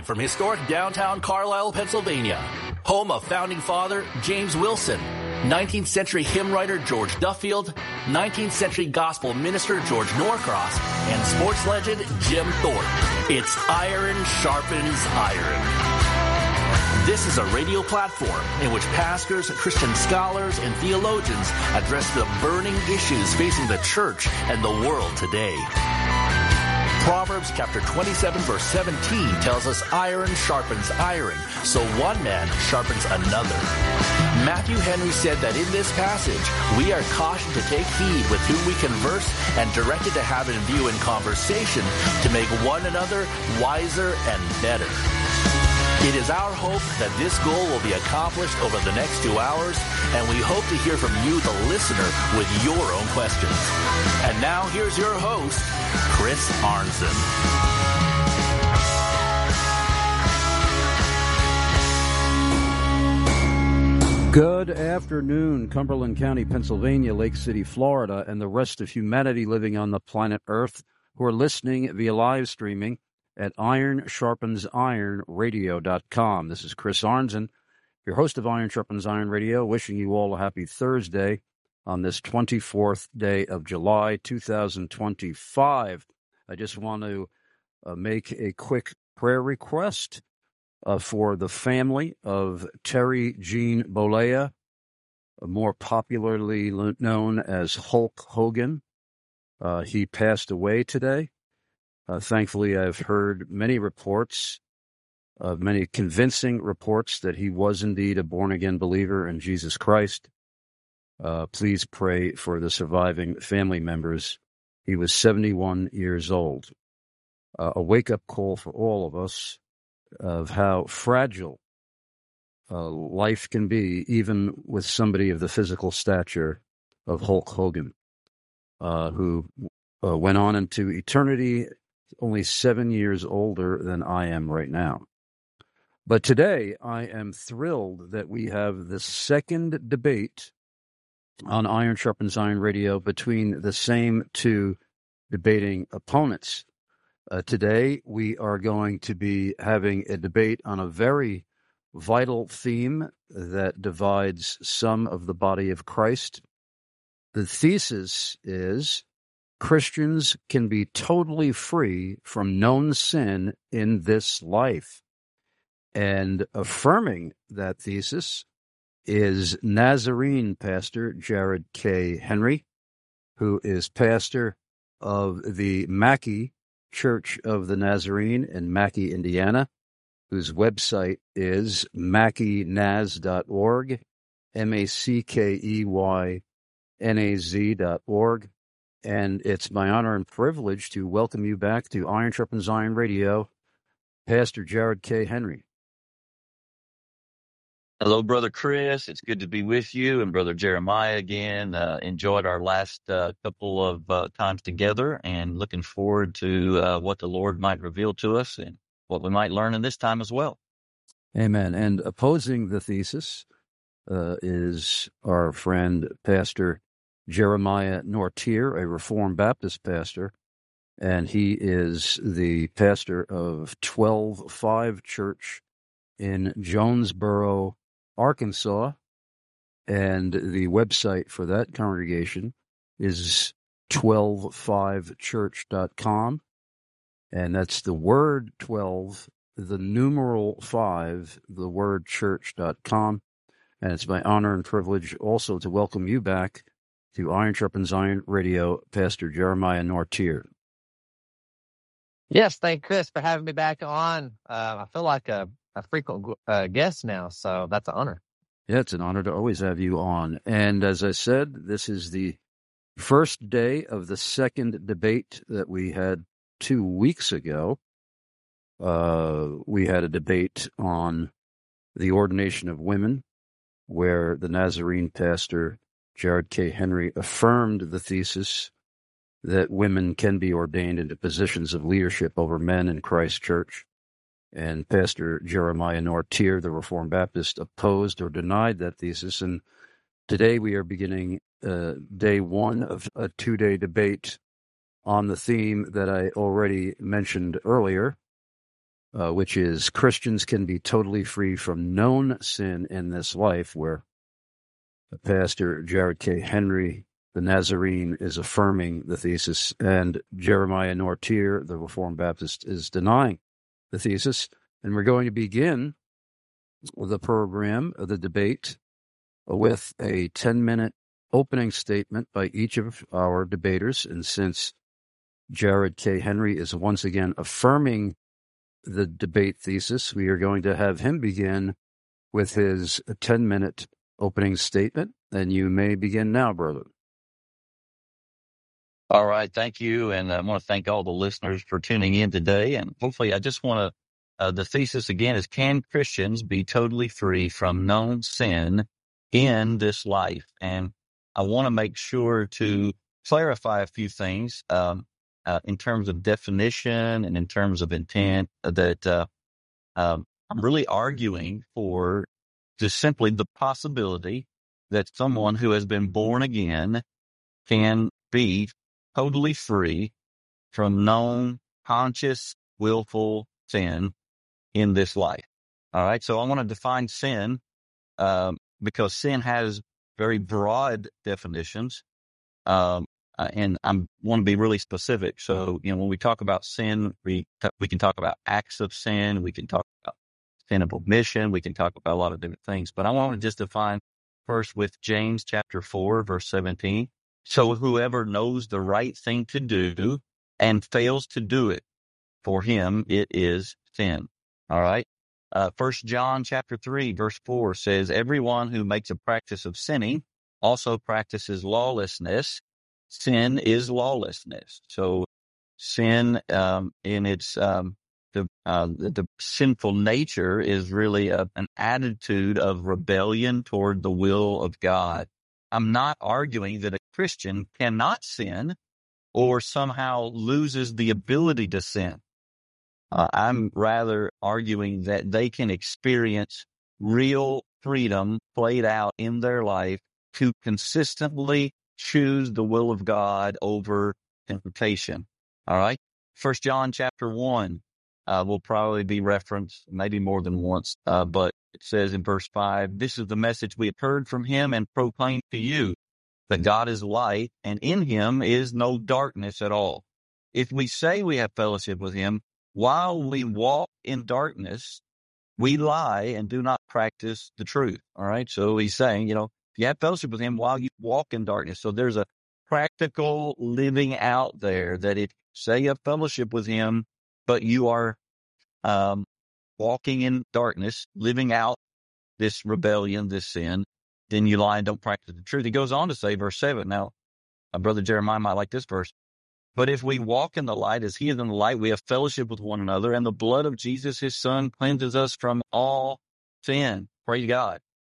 Live from historic downtown Carlisle, Pennsylvania, home of founding father James Wilson, 19th century hymn writer George Duffield, 19th century gospel minister George Norcross, and sports legend Jim Thorpe. It's Iron Sharpens Iron. This is a radio platform in which pastors, Christian scholars, and theologians address the burning issues facing the church and the world today. Proverbs chapter 27 verse 17 tells us iron sharpens iron, so one man sharpens another. Matthew Henry said that in this passage, we are cautioned to take heed with whom we converse and directed to have in view in conversation to make one another wiser and better. It is our hope that this goal will be accomplished over the next 2 hours, and we hope to hear from you, the listener, with your own questions. And now here's your host, Chris Arnzen. Good afternoon, Cumberland County, Pennsylvania, Lake City, Florida, and the rest of humanity living on the planet Earth who are listening via live streaming at ironsharpensironradio.com. This is Chris Arnzen, your host of Iron Sharpens Iron Radio, wishing you all a happy Thursday on this 24th day of July, 2025. I just want to make a quick prayer request for the family of Terry Jean Bollea, more popularly known as Hulk Hogan. He passed away today. Thankfully, I've heard many reports, many convincing reports that he was indeed a born-again believer in Jesus Christ. Please pray for the surviving family members. He was 71 years old. A wake-up call for all of us of how fragile life can be, even with somebody of the physical stature of Hulk Hogan, who went on into eternity, only 7 years older than I am right now. But today, I am thrilled that we have the second debate on Iron Sharpens Iron Radio between the same two debating opponents. Today, we are going to be having a debate on a very vital theme that divides some of the body of Christ. The thesis is Christians can be totally free from known sin in this life. And affirming that thesis is Nazarene pastor Jared K. Henry, who is pastor of the Mackey Church of the Nazarene in Mackey, Indiana, whose website is mackeynaz.org, MACKEYNAZ.org. And it's my honor and privilege to welcome you back to Iron Sharpens Iron Radio, Pastor Jared K. Henry. Hello, Brother Chris. It's good to be with you and Brother Jeremiah again. Enjoyed our last couple of times together and looking forward to what the Lord might reveal to us and what we might learn in this time as well. Amen. And opposing the thesis is our friend, Pastor Jeremiah Nortier, a Reformed Baptist pastor, and he is the pastor of 12-5 Church in Jonesboro, Arkansas, and the website for that congregation is 125church.com, and that's the word 12, the numeral 5, the word church.com, and it's my honor and privilege also to welcome you back to Iron Sharpens Iron Radio, Pastor Jeremiah Nortier. Yes, thank Chris for having me back on. I feel like a frequent guest now, so that's an honor. Yeah, it's an honor to always have you on. And as I said, this is the first day of the second debate that we had 2 weeks ago. We had a debate on the ordination of women, where the Nazarene pastor Jared K. Henry affirmed the thesis that women can be ordained into positions of leadership over men in Christ's church. And Pastor Jeremiah Nortier, the Reformed Baptist, opposed or denied that thesis. And today we are beginning day one of a 2-day debate on the theme that I already mentioned earlier, which is Christians can be totally free from known sin in this life, where Pastor Jared K. Henry, the Nazarene, is affirming the thesis, and Jeremiah Nortier, the Reformed Baptist, is denying the thesis. And we're going to begin the program, the debate, with a 10-minute opening statement by each of our debaters. And since Jared K. Henry is once again affirming the debate thesis, we are going to have him begin with his 10-minute opening statement. And you may begin now, brother. All right. Thank you. And I want to thank all the listeners for tuning in today. And hopefully I just want to, the thesis again is, can Christians be totally free from known sin in this life? And I want to make sure to clarify a few things, in terms of definition and in terms of intent, that, I'm really arguing for just simply the possibility that someone who has been born again can be totally free from known, conscious, willful sin in this life. All right. So I want to define sin, because sin has very broad definitions. And I want to be really specific. So, when we talk about sin, we can talk about acts of sin. We can talk about sin of omission. We can talk about a lot of different things. But I want to just define first with James chapter 4, verse 17. So whoever knows the right thing to do and fails to do it, for him it is sin. All right. 1 John chapter 3, verse 4 says, everyone who makes a practice of sinning also practices lawlessness. Sin is lawlessness. So sin, in its, the sinful nature is really an attitude of rebellion toward the will of God. I'm not arguing that a Christian cannot sin or somehow loses the ability to sin. I'm rather arguing that they can experience real freedom played out in their life to consistently choose the will of God over temptation. All right. 1 John chapter 1 will probably be referenced maybe more than once, but it says in verse 5, this is the message we have heard from him and proclaimed to you, that God is light, and in him is no darkness at all. If we say we have fellowship with him while we walk in darkness, we lie and do not practice the truth. All right. So he's saying, if you have fellowship with him while you walk in darkness. So there's a practical living out there that if you say you have fellowship with him, but you are walking in darkness, living out this rebellion, this sin, then you lie and don't practice the truth. He goes on to say, verse 7. Now, Brother Jeremiah might like this verse. But if we walk in the light as he is in the light, we have fellowship with one another, and the blood of Jesus, his son, cleanses us from all sin. Praise God.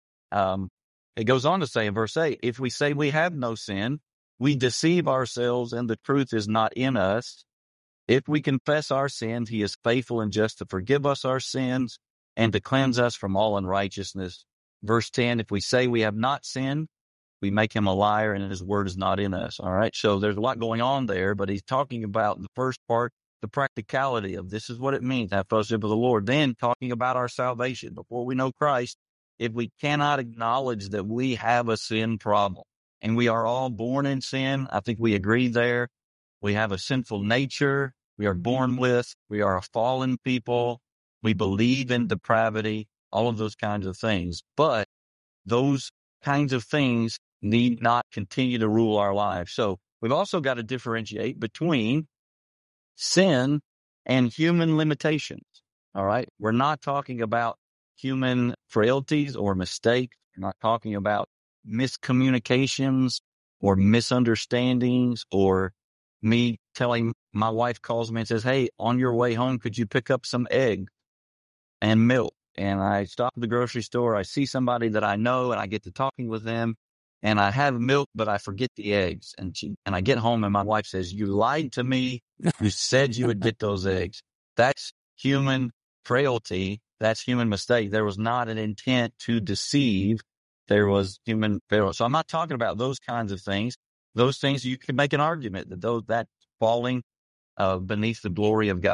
It goes on to say in verse 8, if we say we have no sin, we deceive ourselves and the truth is not in us. If we confess our sins, he is faithful and just to forgive us our sins and to cleanse us from all unrighteousness. Verse 10, if we say we have not sinned, we make him a liar and his word is not in us. All right. So there's a lot going on there, but he's talking about the first part, the practicality of this is what it means to have fellowship with the Lord. Then talking about our salvation. Before we know Christ, if we cannot acknowledge that we have a sin problem and we are all born in sin, I think we agree there. We have a sinful nature. We are born with, we are a fallen people. We believe in depravity, all of those kinds of things. But those kinds of things need not continue to rule our lives. So we've also got to differentiate between sin and human limitations. All right. We're not talking about human frailties or mistakes. We're not talking about miscommunications or misunderstandings or me telling my wife calls me and says, hey, on your way home, could you pick up some eggs and milk? And I stop at the grocery store. I see somebody that I know and I get to talking with them and I have milk, but I forget the eggs. And I get home and my wife says, you lied to me. You said you would get those eggs. That's human frailty. That's human mistake. There was not an intent to deceive. There was human failure. So I'm not talking about those kinds of things. Those things you can make an argument that that's falling beneath the glory of God.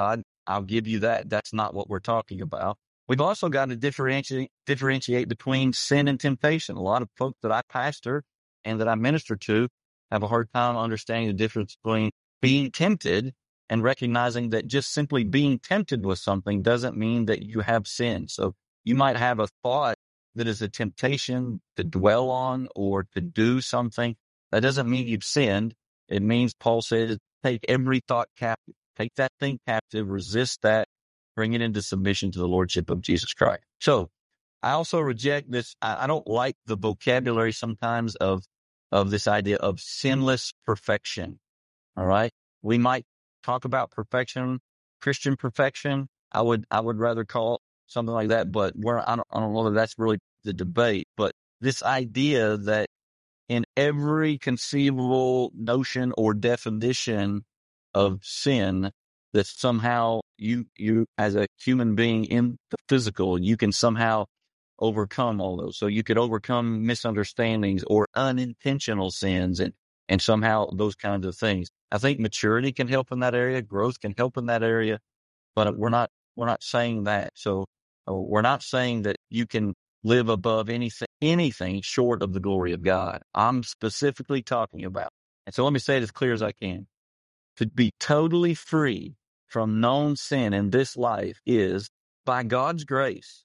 I'll give you that. That's not what we're talking about. We've also got to differentiate between sin and temptation. A lot of folks that I pastor and that I minister to have a hard time understanding the difference between being tempted and recognizing that just simply being tempted with something doesn't mean that you have sin. So you might have a thought that is a temptation to dwell on or to do something. That doesn't mean you've sinned. It means Paul says, take every thought captive, take that thing captive, resist that, bring it into submission to the Lordship of Jesus Christ. So I also reject this. I don't like the vocabulary sometimes of this idea of sinless perfection. All right. We might talk about perfection, Christian perfection. I would rather call it something like that, but I don't know that that's really the debate. But this idea that in every conceivable notion or definition of sin, that somehow you as a human being in the physical, you can somehow overcome all those. So you could overcome misunderstandings or unintentional sins and somehow those kinds of things. I think maturity can help in that area. Growth can help in that area, but we're not saying that. So we're not saying that you can live above anything short of the glory of God. I'm specifically talking about, and so let me say it as clear as I can, to be totally free from known sin in this life is, by God's grace,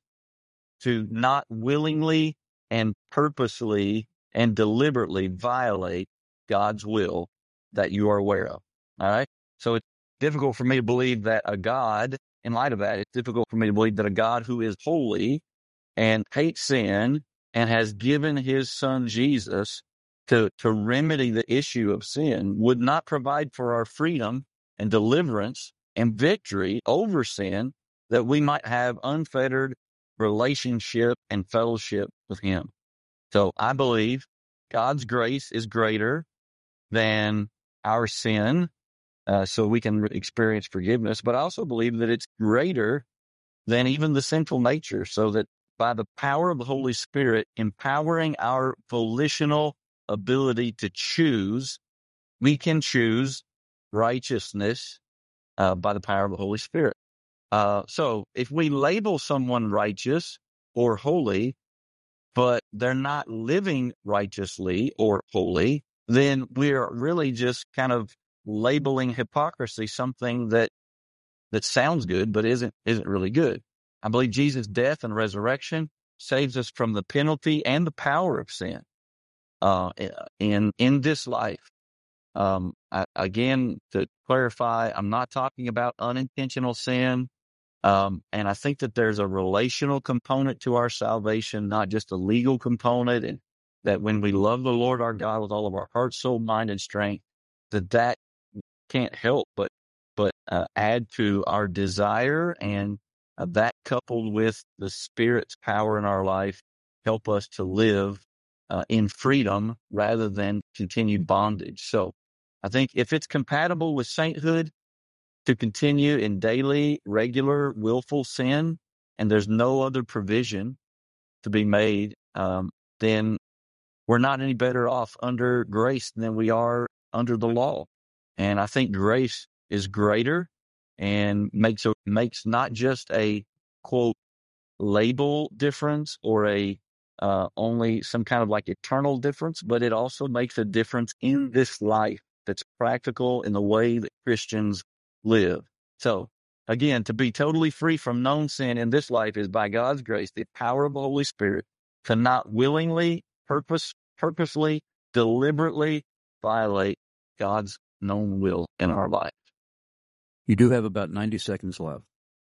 to not willingly and purposely and deliberately violate God's will that you are aware of. All right. So it's difficult for me to believe that a God, in light of that, it's difficult for me to believe that a God who is holy and hates sin and has given his son Jesus to remedy the issue of sin would not provide for our freedom and deliverance and victory over sin, that we might have unfettered relationship and fellowship with him. So I believe God's grace is greater than our sin, so we can experience forgiveness, but I also believe that it's greater than even the sinful nature, so that by the power of the Holy Spirit empowering our volitional ability to choose, we can choose righteousness by the power of the Holy Spirit. So if we label someone righteous or holy, but they're not living righteously or holy, then we're really just kind of labeling hypocrisy something that sounds good, but isn't really good. I believe Jesus' death and resurrection saves us from the penalty and the power of sin in this life. Again, to clarify, I'm not talking about unintentional sin. And I think that there's a relational component to our salvation, not just a legal component, and that when we love the Lord our God with all of our heart, soul, mind, and strength, that can't help but add to our desire, and that coupled with the Spirit's power in our life, help us to live in freedom rather than continued bondage. So I think if it's compatible with sainthood to continue in daily, regular, willful sin, and there's no other provision to be made, then we're not any better off under grace than we are under the law. And I think grace is greater and makes not just a, quote, label difference or a only some kind of like eternal difference, but it also makes a difference in this life that's practical in the way that Christians live. So again, to be totally free from known sin in this life is by God's grace, the power of the Holy Spirit, to not willingly, purposely, deliberately violate God's known will in our life. You do have about 90 seconds left.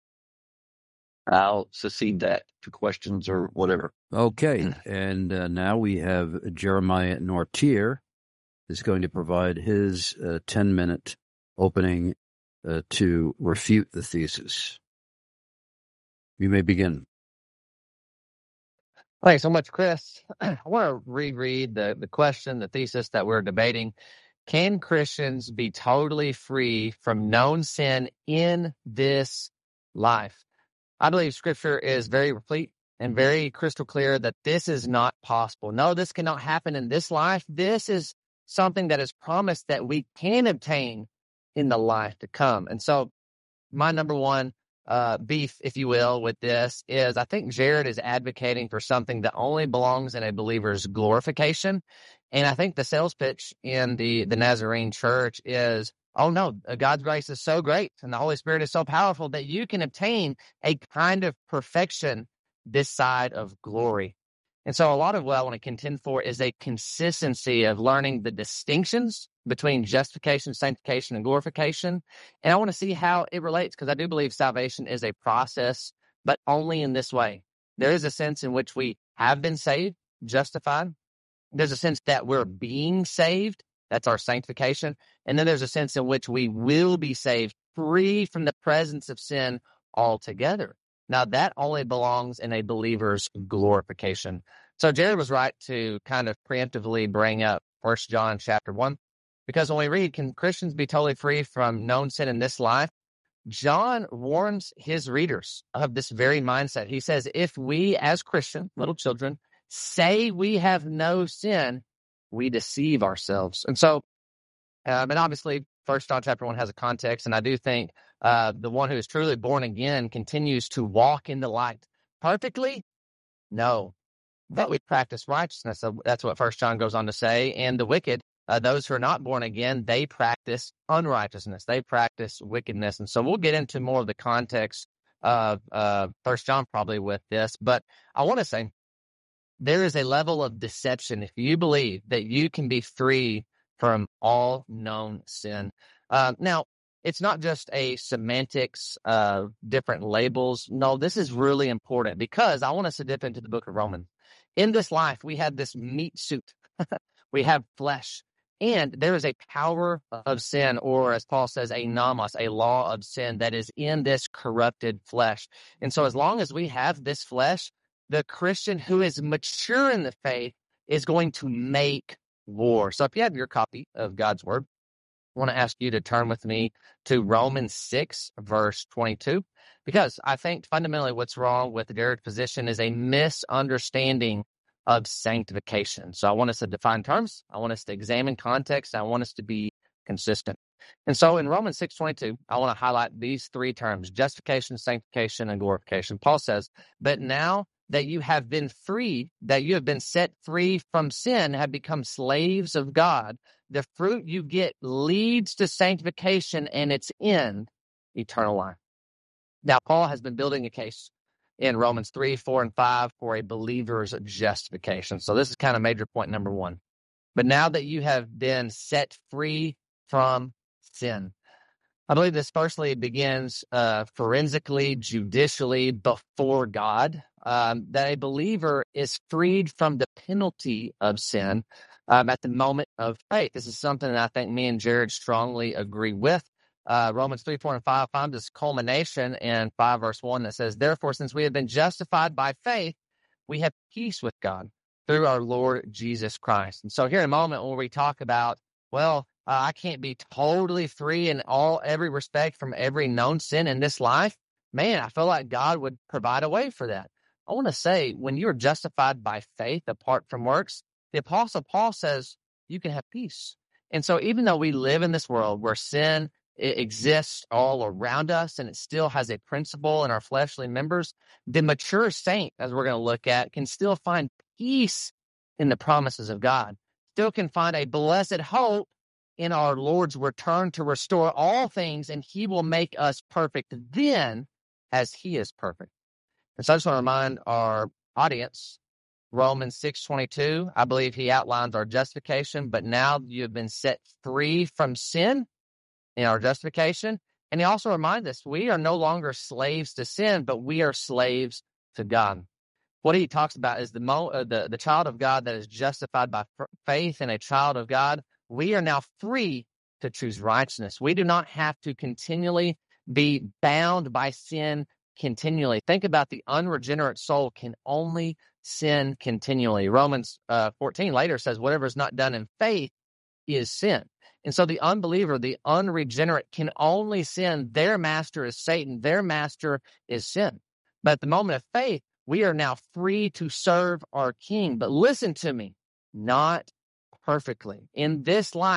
I'll secede that to questions or whatever. Okay, and now we have Jeremiah Nortier is going to provide his 10-minute opening to refute the thesis. You may begin. Thanks so much, Chris. I want to reread the question, the thesis that we're debating. Can Christians be totally free from known sin in this life? I believe Scripture is very replete and very crystal clear that this is not possible. No, this cannot happen in this life. This is something that is promised that we can obtain in the life to come. And so my number one beef, if you will, with this is I think Jared is advocating for something that only belongs in a believer's glorification. And I think the sales pitch in the Nazarene church is, oh no, God's grace is so great and the Holy Spirit is so powerful that you can obtain a kind of perfection this side of glory. And so a lot of what I want to contend for is a consistency of learning the distinctions between justification, sanctification, and glorification. And I want to see how it relates, because I do believe salvation is a process, but only in this way. There is a sense in which we have been saved, justified. There's a sense that we're being saved. That's our sanctification. And then there's a sense in which we will be saved, free from the presence of sin altogether. Now, that only belongs in a believer's glorification. So Jared was right to kind of preemptively bring up 1 John chapter 1, because when we read, can Christians be totally free from known sin in this life? John warns his readers of this very mindset. He says, if we as Christian, little children, say we have no sin, we deceive ourselves. And so, and obviously, 1 John chapter 1 has a context, and I do think the one who is truly born again continues to walk in the light perfectly? No. But we practice righteousness. So that's what 1 John goes on to say. And the wicked, those who are not born again, they practice unrighteousness. They practice wickedness. And so we'll get into more of the context of 1 John probably with this. But I want to say there is a level of deception if you believe that you can be free from all known sin. Now, it's not just a semantics, different labels. No, this is really important, because I want us to dip into the book of Romans. In this life, we have this meat suit. We have flesh. And there is a power of sin, or as Paul says, a nomos, a law of sin that is in this corrupted flesh. And so as long as we have this flesh, the Christian who is mature in the faith is going to make war. So if you have your copy of God's word, I want to ask you to turn with me to Romans 6, verse 22, because I think fundamentally what's wrong with Jared's position is a misunderstanding of sanctification. So I want us to define terms. I want us to examine context. I want us to be consistent. And so in Romans 6:22, I want to highlight these three terms: justification, sanctification, and glorification. Paul says, but now that you have been freed, that you have been set free from sin, have become slaves of God, the fruit you get leads to sanctification and its end, eternal life. Now, Paul has been building a case in Romans 3, 4, and 5 for a believer's justification. So this is kind of major point number one. But now that you have been set free from sin, I believe this firstly begins forensically, judicially before God, that a believer is freed from the penalty of sin at the moment of faith. This is something that I think me and Jared strongly agree with. Romans 3, 4, and 5 find this culmination in 5 verse 1 that says, therefore, since we have been justified by faith, we have peace with God through our Lord Jesus Christ. And so here in a moment when we talk about, well, I can't be totally free in every respect from every known sin in this life, man, I feel like God would provide a way for that. I want to say, when you're justified by faith apart from works, the Apostle Paul says you can have peace. And so even though we live in this world where sin exists all around us and it still has a principle in our fleshly members, the mature saint, as we're going to look at, can still find peace in the promises of God, still can find a blessed hope in our Lord's return to restore all things, and he will make us perfect then as he is perfect. And so I just want to remind our audience, Romans 6:22, I believe he outlines our justification, but now you have been set free from sin in our justification. And he also reminds us we are no longer slaves to sin, but we are slaves to God. What he talks about is the child of God that is justified by faith, and a child of God, we are now free to choose righteousness. We do not have to continually be bound by sin continually. Think about the unregenerate soul can only sin continually. Romans 14 later says whatever is not done in faith is sin. And so the unbeliever, the unregenerate, can only sin. Their master is Satan. Their master is sin. But at the moment of faith, we are now free to serve our King. But listen to me, not perfectly. In this life,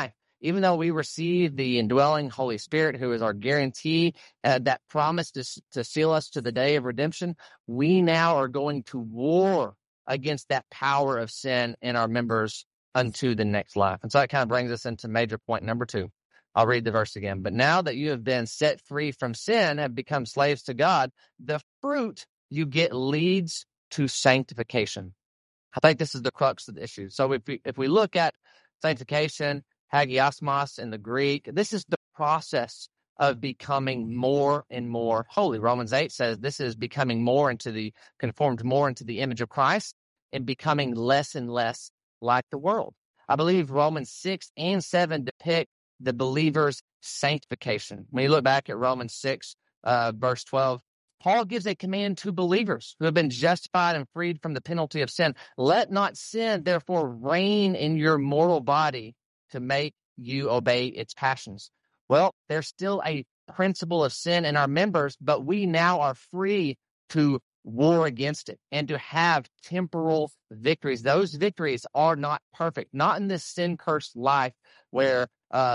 even though we receive the indwelling Holy Spirit, who is our guarantee, that promise to seal us to the day of redemption, we now are going to war against that power of sin in our members unto the next life. And so that kind of brings us into major point number 2. I'll read the verse again. But now that you have been set free from sin, have become slaves to God, the fruit you get leads to sanctification. I think this is the crux of the issue. So if we look at sanctification, hagiosmos in the Greek, this is the process of becoming more and more holy. Romans 8 says this is becoming conformed more into the image of Christ and becoming less and less like the world. I believe Romans 6 and 7 depict the believer's sanctification. When you look back at Romans 6, verse 12, Paul gives a command to believers who have been justified and freed from the penalty of sin. Let not sin, therefore, reign in your mortal body to make you obey its passions. Well, there's still a principle of sin in our members, but we now are free to war against it and to have temporal victories. Those victories are not perfect, not in this sin-cursed life where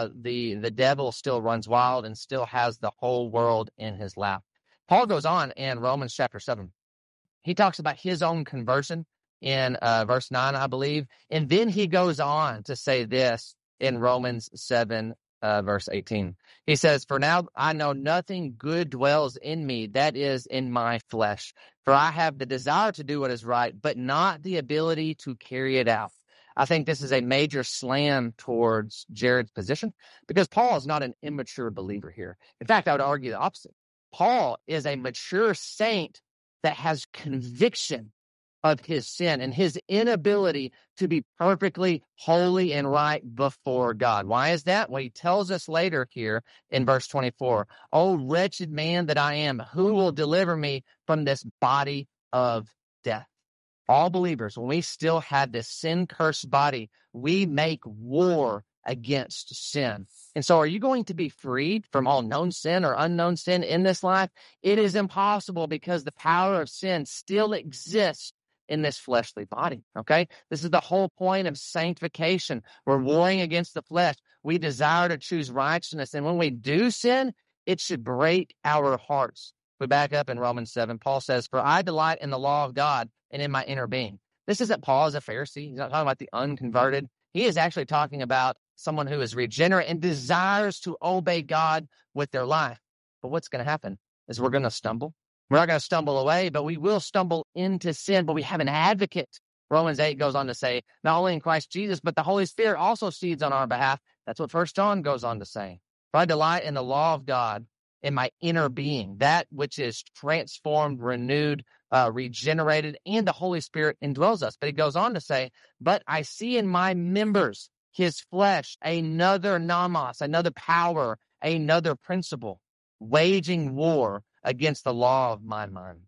the devil still runs wild and still has the whole world in his lap. Paul goes on in Romans chapter 7. He talks about his own conversion in verse 9, I believe. And then he goes on to say this in Romans 7, verse 18. He says, "For now I know nothing good dwells in me, that is, in my flesh. For I have the desire to do what is right, but not the ability to carry it out." I think this is a major slam towards Jared's position, because Paul is not an immature believer here. In fact, I would argue the opposite. Paul is a mature saint that has conviction of his sin and his inability to be perfectly holy and right before God. Why is that? Well, he tells us later here in verse 24, "O wretched man that I am, who will deliver me from this body of death?" All believers, when we still have this sin-cursed body, we make war against sin. And so are you going to be freed from all known sin or unknown sin in this life? It is impossible, because the power of sin still exists in this fleshly body, okay? This is the whole point of sanctification. We're warring against the flesh. We desire to choose righteousness, and when we do sin, it should break our hearts. We back up in Romans 7. Paul says, "For I delight in the law of God and in my inner being." This isn't Paul as a Pharisee. He's not talking about the unconverted. He is actually talking about someone who is regenerate and desires to obey God with their life. But what's going to happen is we're going to stumble. We're not going to stumble away, but we will stumble into sin. But we have an advocate. Romans 8 goes on to say, not only in Christ Jesus, but the Holy Spirit also seeds on our behalf. That's what 1 John goes on to say. "For I delight in the law of God in my inner being, that which is transformed, renewed, regenerated, and the Holy Spirit indwells us." But he goes on to say, "But I see in my members, his flesh, another nomos, another power, another principle, waging war against the law of my mind."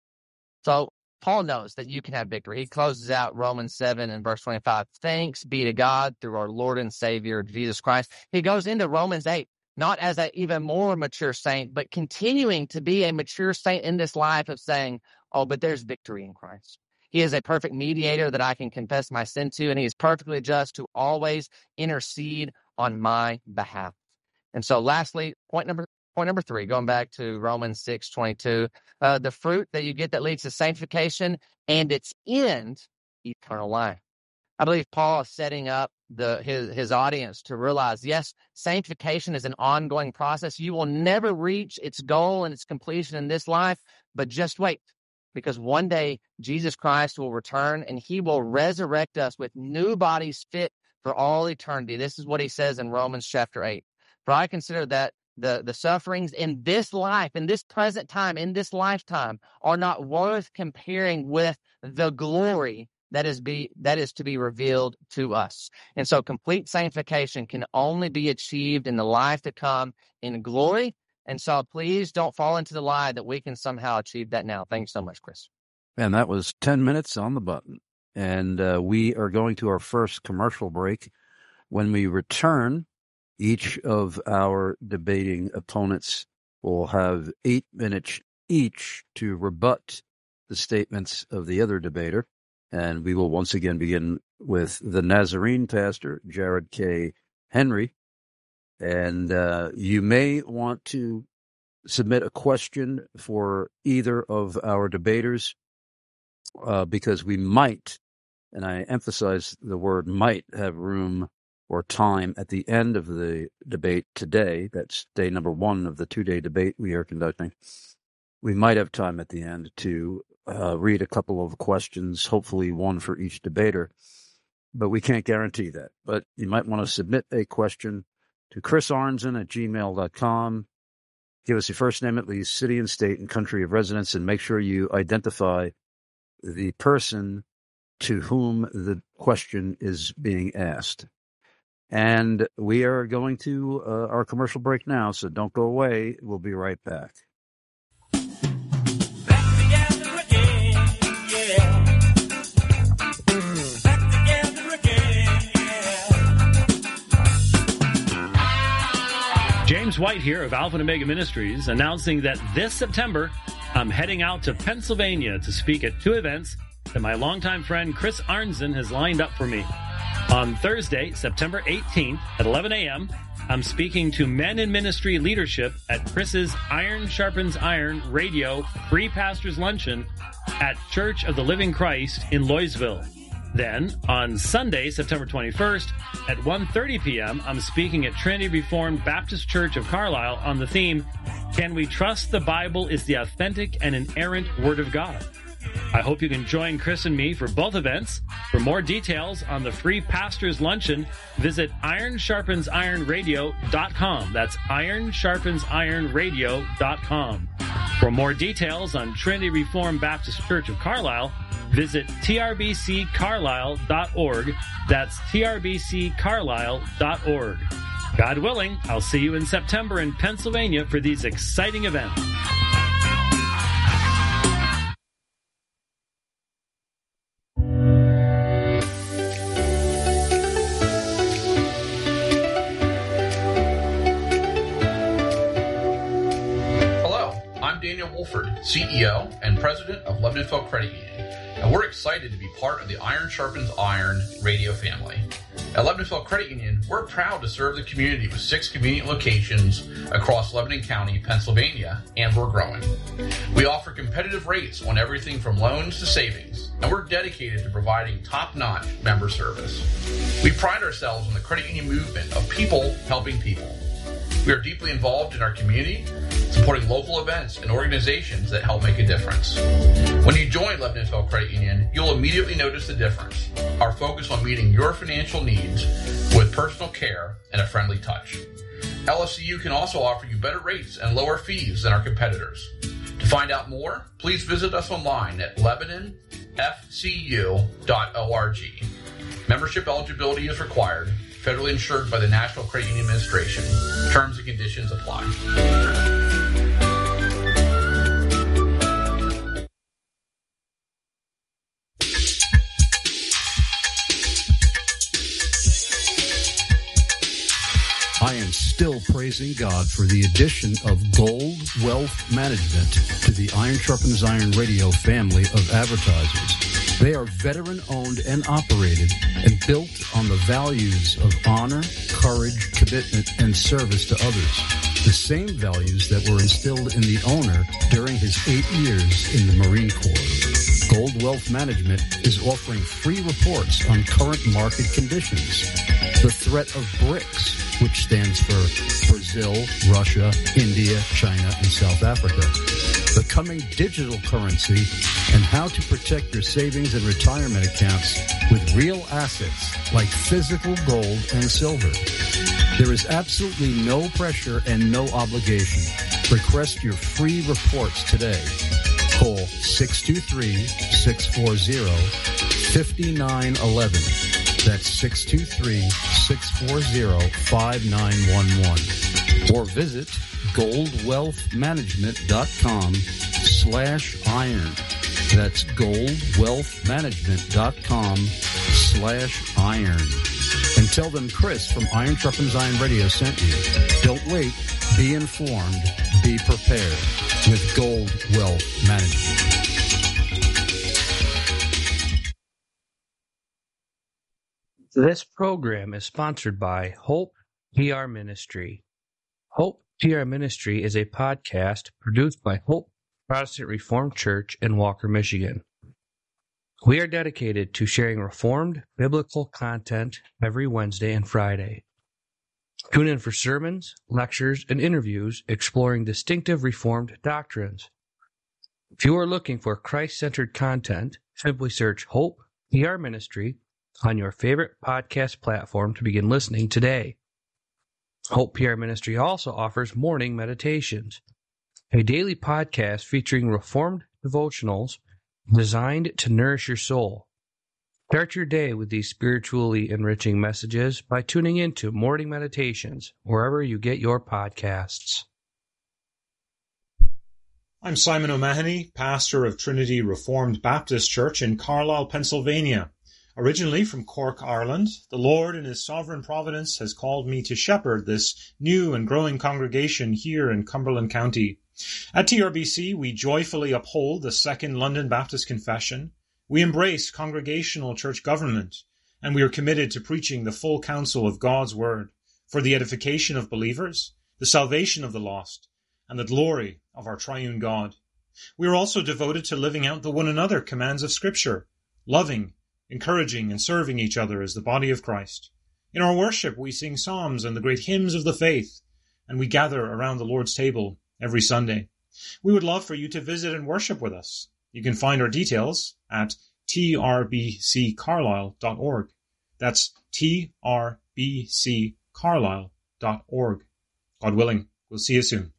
So Paul knows that you can have victory. He closes out Romans 7 and verse 25. Thanks be to God through our Lord and Savior, Jesus Christ. He goes into Romans 8, not as an even more mature saint, but continuing to be a mature saint in this life of saying, oh, but there's victory in Christ. He is a perfect mediator that I can confess my sin to, and he is perfectly just to always intercede on my behalf. And so lastly, point number 3, going back to Romans 6:22, the fruit that you get that leads to sanctification and its end, eternal life. I believe Paul is setting up his audience to realize, yes, sanctification is an ongoing process. You will never reach its goal and its completion in this life, but just wait, because one day Jesus Christ will return and he will resurrect us with new bodies fit for all eternity. This is what he says in Romans chapter 8. For I consider that the sufferings in this life, in this present time, in this lifetime, are not worth comparing with the glory that is to be revealed to us. And so complete sanctification can only be achieved in the life to come in glory. And so please don't fall into the lie that we can somehow achieve that now. Thanks so much, Chris. And that was 10 minutes on the button. And we are going to our first commercial break. When we return, each of our debating opponents will have 8 minutes each to rebut the statements of the other debater. And we will once again begin with the Nazarene pastor, Jared K. Henry, And you may want to submit a question for either of our debaters because we might, and I emphasize the word might, have room or time at the end of the debate today. That's day number 1 of the 2-day debate we are conducting. We might have time at the end to read a couple of questions, hopefully one for each debater, but we can't guarantee that. But you might want to submit a question to chrisarnson@gmail.com. Give us your first name, at least, city and state and country of residence, and make sure you identify the person to whom the question is being asked. And we are going to our commercial break now, so don't go away. We'll be right back. James White here of Alpha and Omega Ministries, announcing that this September, I'm heading out to Pennsylvania to speak at 2 events that my longtime friend Chris Arnzen has lined up for me. On Thursday, September 18th at 11 a.m., I'm speaking to men in ministry leadership at Chris's Iron Sharpens Iron Radio Free Pastors Luncheon at Church of the Living Christ in Loysville. Then, on Sunday, September 21st, at 1:30 p.m., I'm speaking at Trinity Reformed Baptist Church of Carlisle on the theme, Can We Trust the Bible is the Authentic and Inerrant Word of God? I hope you can join Chris and me for both events. For more details on the Free Pastors Luncheon, visit ironsharpensironradio.com. That's ironsharpensironradio.com. For more details on Trinity Reformed Baptist Church of Carlisle, visit trbccarlisle.org. That's trbccarlisle.org. God willing, I'll see you in September in Pennsylvania for these exciting events. Daniel Wolford, CEO and President of Lebanonville Credit Union, and we're excited to be part of the Iron Sharpens Iron radio family. At Lebanonville Credit Union, we're proud to serve the community with 6 convenient locations across Lebanon County, Pennsylvania, and we're growing. We offer competitive rates on everything from loans to savings, and we're dedicated to providing top-notch member service. We pride ourselves on the credit union movement of people helping people. We are deeply involved in our community, supporting local events and organizations that help make a difference. When you join Lebanonville Credit Union, you'll immediately notice the difference. Our focus on meeting your financial needs with personal care and a friendly touch. LFCU can also offer you better rates and lower fees than our competitors. To find out more, please visit us online at LebanonFCU.org. Membership eligibility is required. Federally insured by the National Credit Union Administration. Terms and conditions apply. I am still praising God for the addition of Gold Wealth Management to the Iron Sharpens Iron Radio family of advertisers. They are veteran-owned and operated and built on the values of honor, courage, commitment, and service to others. The same values that were instilled in the owner during his 8 years in the Marine Corps. Gold Wealth Management is offering free reports on current market conditions. The threat of BRICS, which stands for Brazil, Russia, India, China, and South Africa. The coming digital currency and how to protect your savings and retirement accounts with real assets like physical gold and silver. There is absolutely no pressure and no obligation. Request your free reports today. Call 623-640-5911. That's 623-640-5911. Or visit goldwealthmanagement.com/iron. That's goldwealthmanagement.com/iron. And tell them Chris from Iron Sharpens Iron Radio sent you. Don't wait. Be informed. Be prepared with Gold Wealth Management. This program is sponsored by Hope PR Ministry. Hope PR Ministry is a podcast produced by Hope Protestant Reformed Church in Walker, Michigan. We are dedicated to sharing Reformed biblical content every Wednesday and Friday. Tune in for sermons, lectures, and interviews exploring distinctive Reformed doctrines. If you are looking for Christ-centered content, simply search Hope PR Ministry on your favorite podcast platform to begin listening today. Hope PR Ministry also offers morning meditations, a daily podcast featuring Reformed devotionals designed to nourish your soul. Start your day with these spiritually enriching messages by tuning into Morning Meditations wherever you get your podcasts. I'm Simon O'Mahony, pastor of Trinity Reformed Baptist Church in Carlisle, Pennsylvania. Originally from Cork, Ireland, the Lord in His sovereign providence has called me to shepherd this new and growing congregation here in Cumberland County. At TRBC, we joyfully uphold the Second London Baptist Confession. We embrace congregational church government, and we are committed to preaching the full counsel of God's Word for the edification of believers, the salvation of the lost, and the glory of our triune God. We are also devoted to living out the one another commands of Scripture, loving, encouraging, and serving each other as the body of Christ. In our worship, we sing psalms and the great hymns of the faith, and we gather around the Lord's table every Sunday. We would love for you to visit and worship with us. You can find our details at trbccarlisle.org. That's trbccarlisle.org. God willing, we'll see you soon.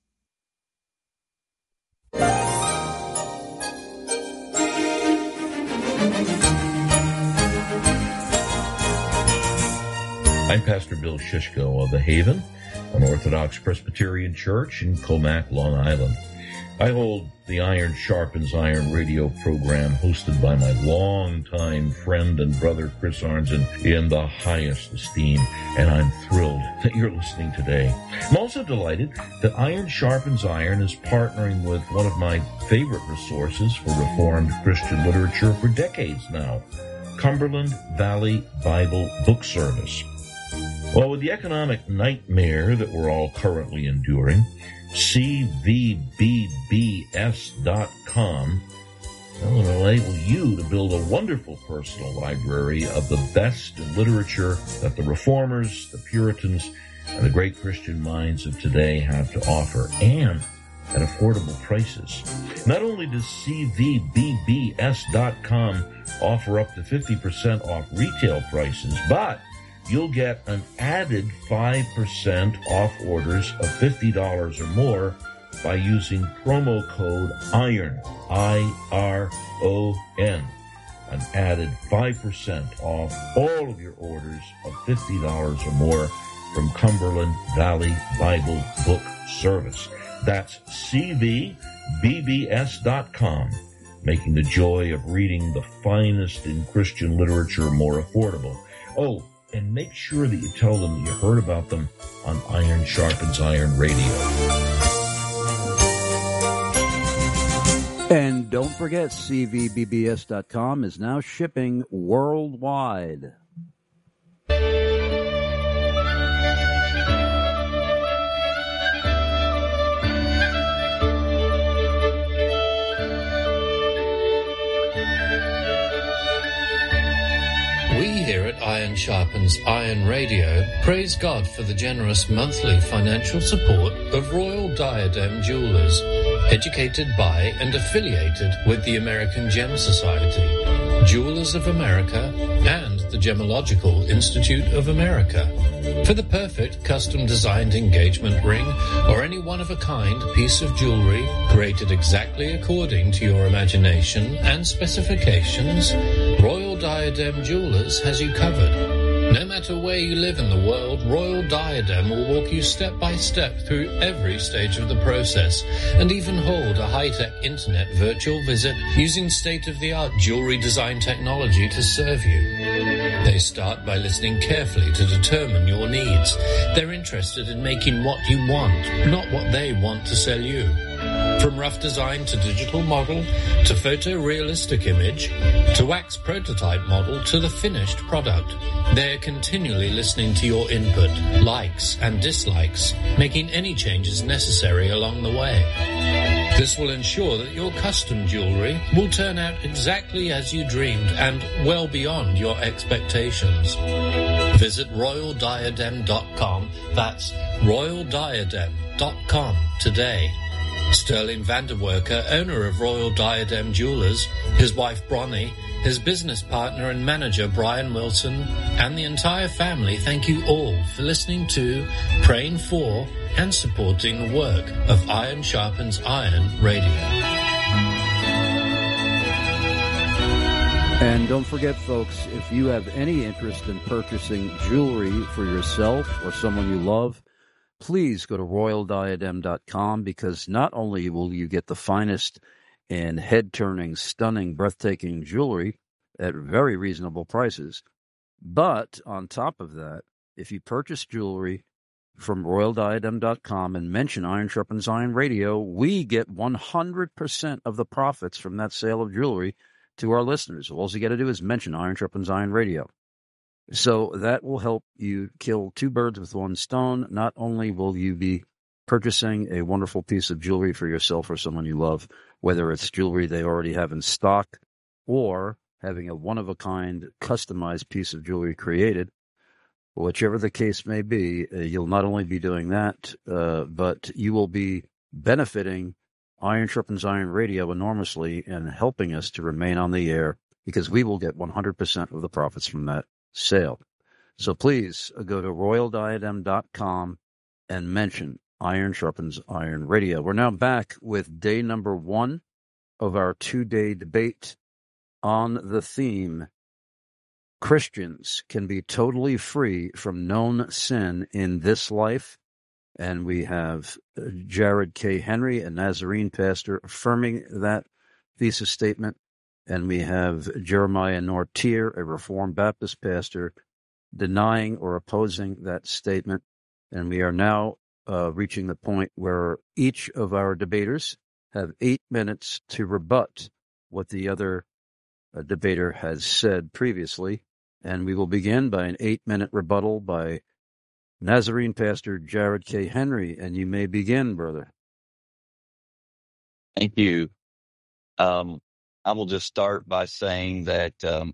I'm Pastor Bill Shishko of The Haven, an Orthodox Presbyterian church in Comac, Long Island. I hold the Iron Sharpens Iron radio program hosted by my longtime friend and brother Chris Arnzen in the highest esteem, and I'm thrilled that you're listening today. I'm also delighted that Iron Sharpens Iron is partnering with one of my favorite resources for Reformed Christian literature for decades now, Cumberland Valley Bible Book Service. Well, with the economic nightmare that we're all currently enduring, cvbbs.com will enable you to build a wonderful personal library of the best in literature that the Reformers, the Puritans, and the great Christian minds of today have to offer, and at affordable prices. Not only does cvbbs.com offer up to 50% off retail prices, but you'll get an added 5% off orders of $50 or more by using promo code IRON, I-R-O-N. An added 5% off all of your orders of $50 or more from Cumberland Valley Bible Book Service. That's cvbbs.com, making the joy of reading the finest in Christian literature more affordable. Oh, and make sure that you tell them that you heard about them on Iron Sharpens Iron Radio. And don't forget, cvbbs.com is now shipping worldwide. Here at Iron Sharpens Iron Radio, praise God for the generous monthly financial support of Royal Diadem Jewelers, educated by and affiliated with the American Gem Society, Jewelers of America, and the Gemological Institute of America. For the perfect custom-designed engagement ring or any one-of-a-kind piece of jewelry created exactly according to your imagination and specifications, Royal Diadem Jewelers has you covered. No matter where you live in the world, Royal Diadem will walk you step by step through every stage of the process and even hold a high-tech internet virtual visit using state-of-the-art jewelry design technology to serve you. They start by listening carefully to determine your needs. They're interested in making what you want, not what they want to sell you. From rough design to digital model, to photorealistic image, to wax prototype model, to the finished product, they're continually listening to your input, likes and dislikes, making any changes necessary along the way. This will ensure that your custom jewelry will turn out exactly as you dreamed and well beyond your expectations. Visit royaldiadem.com. That's royaldiadem.com today. Sterling Vanderwerker, owner of Royal Diadem Jewelers, his wife Bronnie, his business partner and manager Brian Wilson, and the entire family thank you all for listening to, praying for, and supporting the work of Iron Sharpens Iron Radio. And don't forget, folks, if you have any interest in purchasing jewelry for yourself or someone you love, please go to royaldiadem.com, because not only will you get the finest and head-turning, stunning, breathtaking jewelry at very reasonable prices, but on top of that, if you purchase jewelry from royaldiadem.com and mention Iron Sharpens Iron Radio, we get 100% of the profits from that sale of jewelry to our listeners. All you got to do is mention Iron Sharpens Iron Radio. So that will help you kill two birds with one stone. Not only will you be purchasing a wonderful piece of jewelry for yourself or someone you love, whether it's jewelry they already have in stock or having a one-of-a-kind customized piece of jewelry created, whichever the case may be, you'll not only be doing that, but you will be benefiting Iron Sharpens Iron Radio enormously and helping us to remain on the air, because we will get 100% of the profits from that sale. So please go to royaldiadem.com and mention Iron Sharpens Iron Radio. We're now back with day number 1 of our 2-day debate on the theme, Christians can be totally free from known sin in this life. And we have Jared K. Henry, a Nazarene pastor, affirming that thesis statement. And we have Jeremiah Nortier, a Reformed Baptist pastor, denying or opposing that statement. And we are now reaching the point where each of our debaters have 8 minutes to rebut what the other debater has said previously. And we will begin by an 8-minute rebuttal by Nazarene pastor Jared K. Henry. And you may begin, brother. Thank you. I will just start by saying that,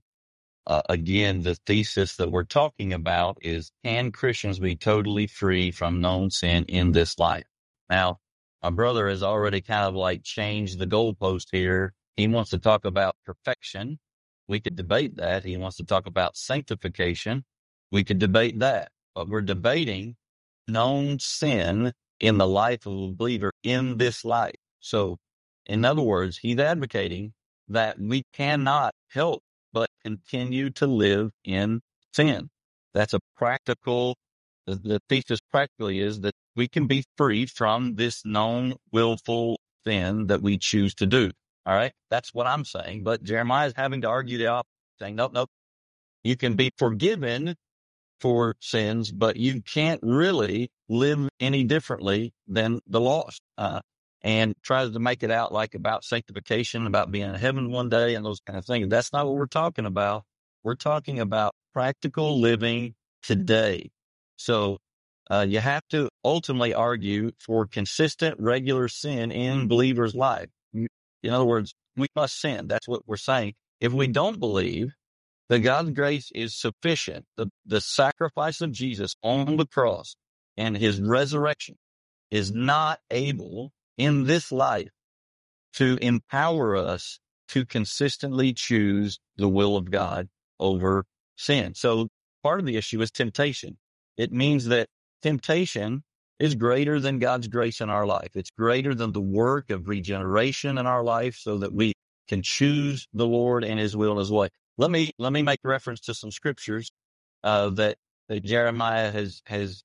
again, the thesis that we're talking about is, can Christians be totally free from known sin in this life? Now, my brother has already kind of like changed the goalpost here. He wants to talk about perfection. We could debate that. He wants to talk about sanctification. We could debate that. But we're debating known sin in the life of a believer in this life. So, in other words, he's advocating that we cannot help but continue to live in sin. That's a practical, the thesis practically is that we can be free from this known willful sin that we choose to do. All right. That's what I'm saying. But Jeremiah is having to argue the opposite, saying, nope. You can be forgiven for sins, but you can't really live any differently than the lost. And tries to make it out like about sanctification, about being in heaven one day and those kind of things. That's not what we're talking about. We're talking about practical living today. So you have to ultimately argue for consistent, regular sin in believers' life. In other words, we must sin. That's what we're saying. If we don't believe that God's grace is sufficient, the sacrifice of Jesus on the cross and his resurrection is not able in this life to empower us to consistently choose the will of God over sin. So part of the issue is temptation. It means that temptation is greater than God's grace in our life. It's greater than the work of regeneration in our life so that we can choose the Lord and his will and his way. Let me make reference to some scriptures that Jeremiah has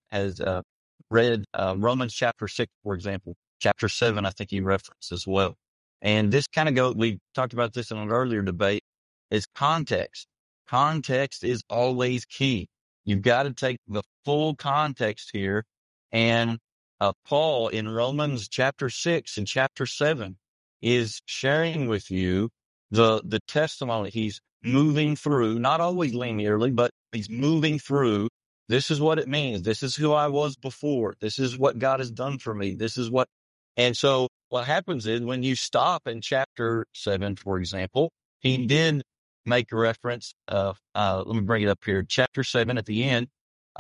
read, Romans chapter 6, for example. Chapter 7, I think he referenced as well. And this kind of we talked about this in an earlier debate, is context. Context is always key. You've got to take the full context here. And Paul in Romans chapter 6 and chapter 7 is sharing with you the testimony. He's moving through, not always linearly, but he's moving through. This is what it means. This is who I was before. This is what God has done for me. This is what, and so what happens is when you stop in chapter 7, for example, he did make a reference of, let me bring it up here. Chapter 7 at the end,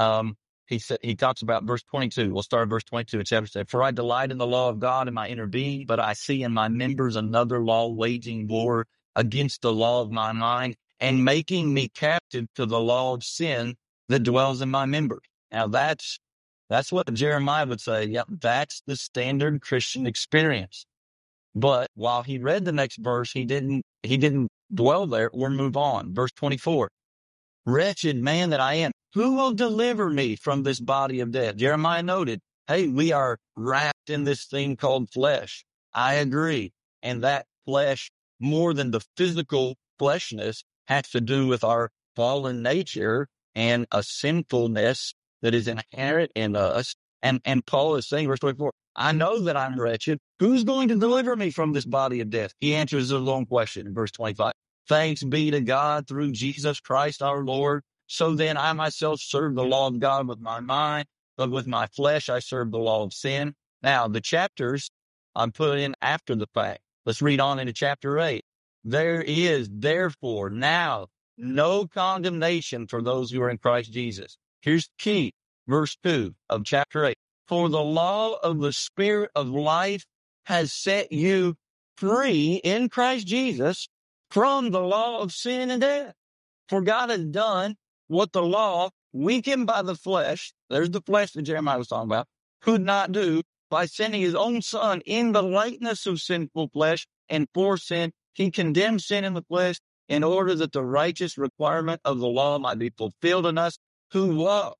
he talks about verse 22. We'll start at verse 22 in chapter 7. For I delight in the law of God in my inner being, but I see in my members another law waging war against the law of my mind and making me captive to the law of sin that dwells in my members. Now that's what Jeremiah would say. Yep, that's the standard Christian experience. But while he read the next verse, he didn't dwell there or move on. Verse 24. Wretched man that I am, who will deliver me from this body of death? Jeremiah noted, hey, we are wrapped in this thing called flesh. I agree. And that flesh, more than the physical fleshness, has to do with our fallen nature and a sinfulness that is inherent in us. And Paul is saying, verse 24, I know that I'm wretched. Who's going to deliver me from this body of death? He answers his own question in verse 25. Thanks be to God through Jesus Christ our Lord. So then I myself serve the law of God with my mind, but with my flesh I serve the law of sin. Now, the chapters I'm put in after the fact. Let's read on into chapter 8. There is therefore now no condemnation for those who are in Christ Jesus. Here's the key, verse 2 of chapter 8. For the law of the Spirit of life has set you free in Christ Jesus from the law of sin and death. For God has done what the law, weakened by the flesh, there's the flesh that Jeremiah was talking about, could not do by sending his own son in the likeness of sinful flesh, and for sin, he condemned sin in the flesh in order that the righteous requirement of the law might be fulfilled in us who walk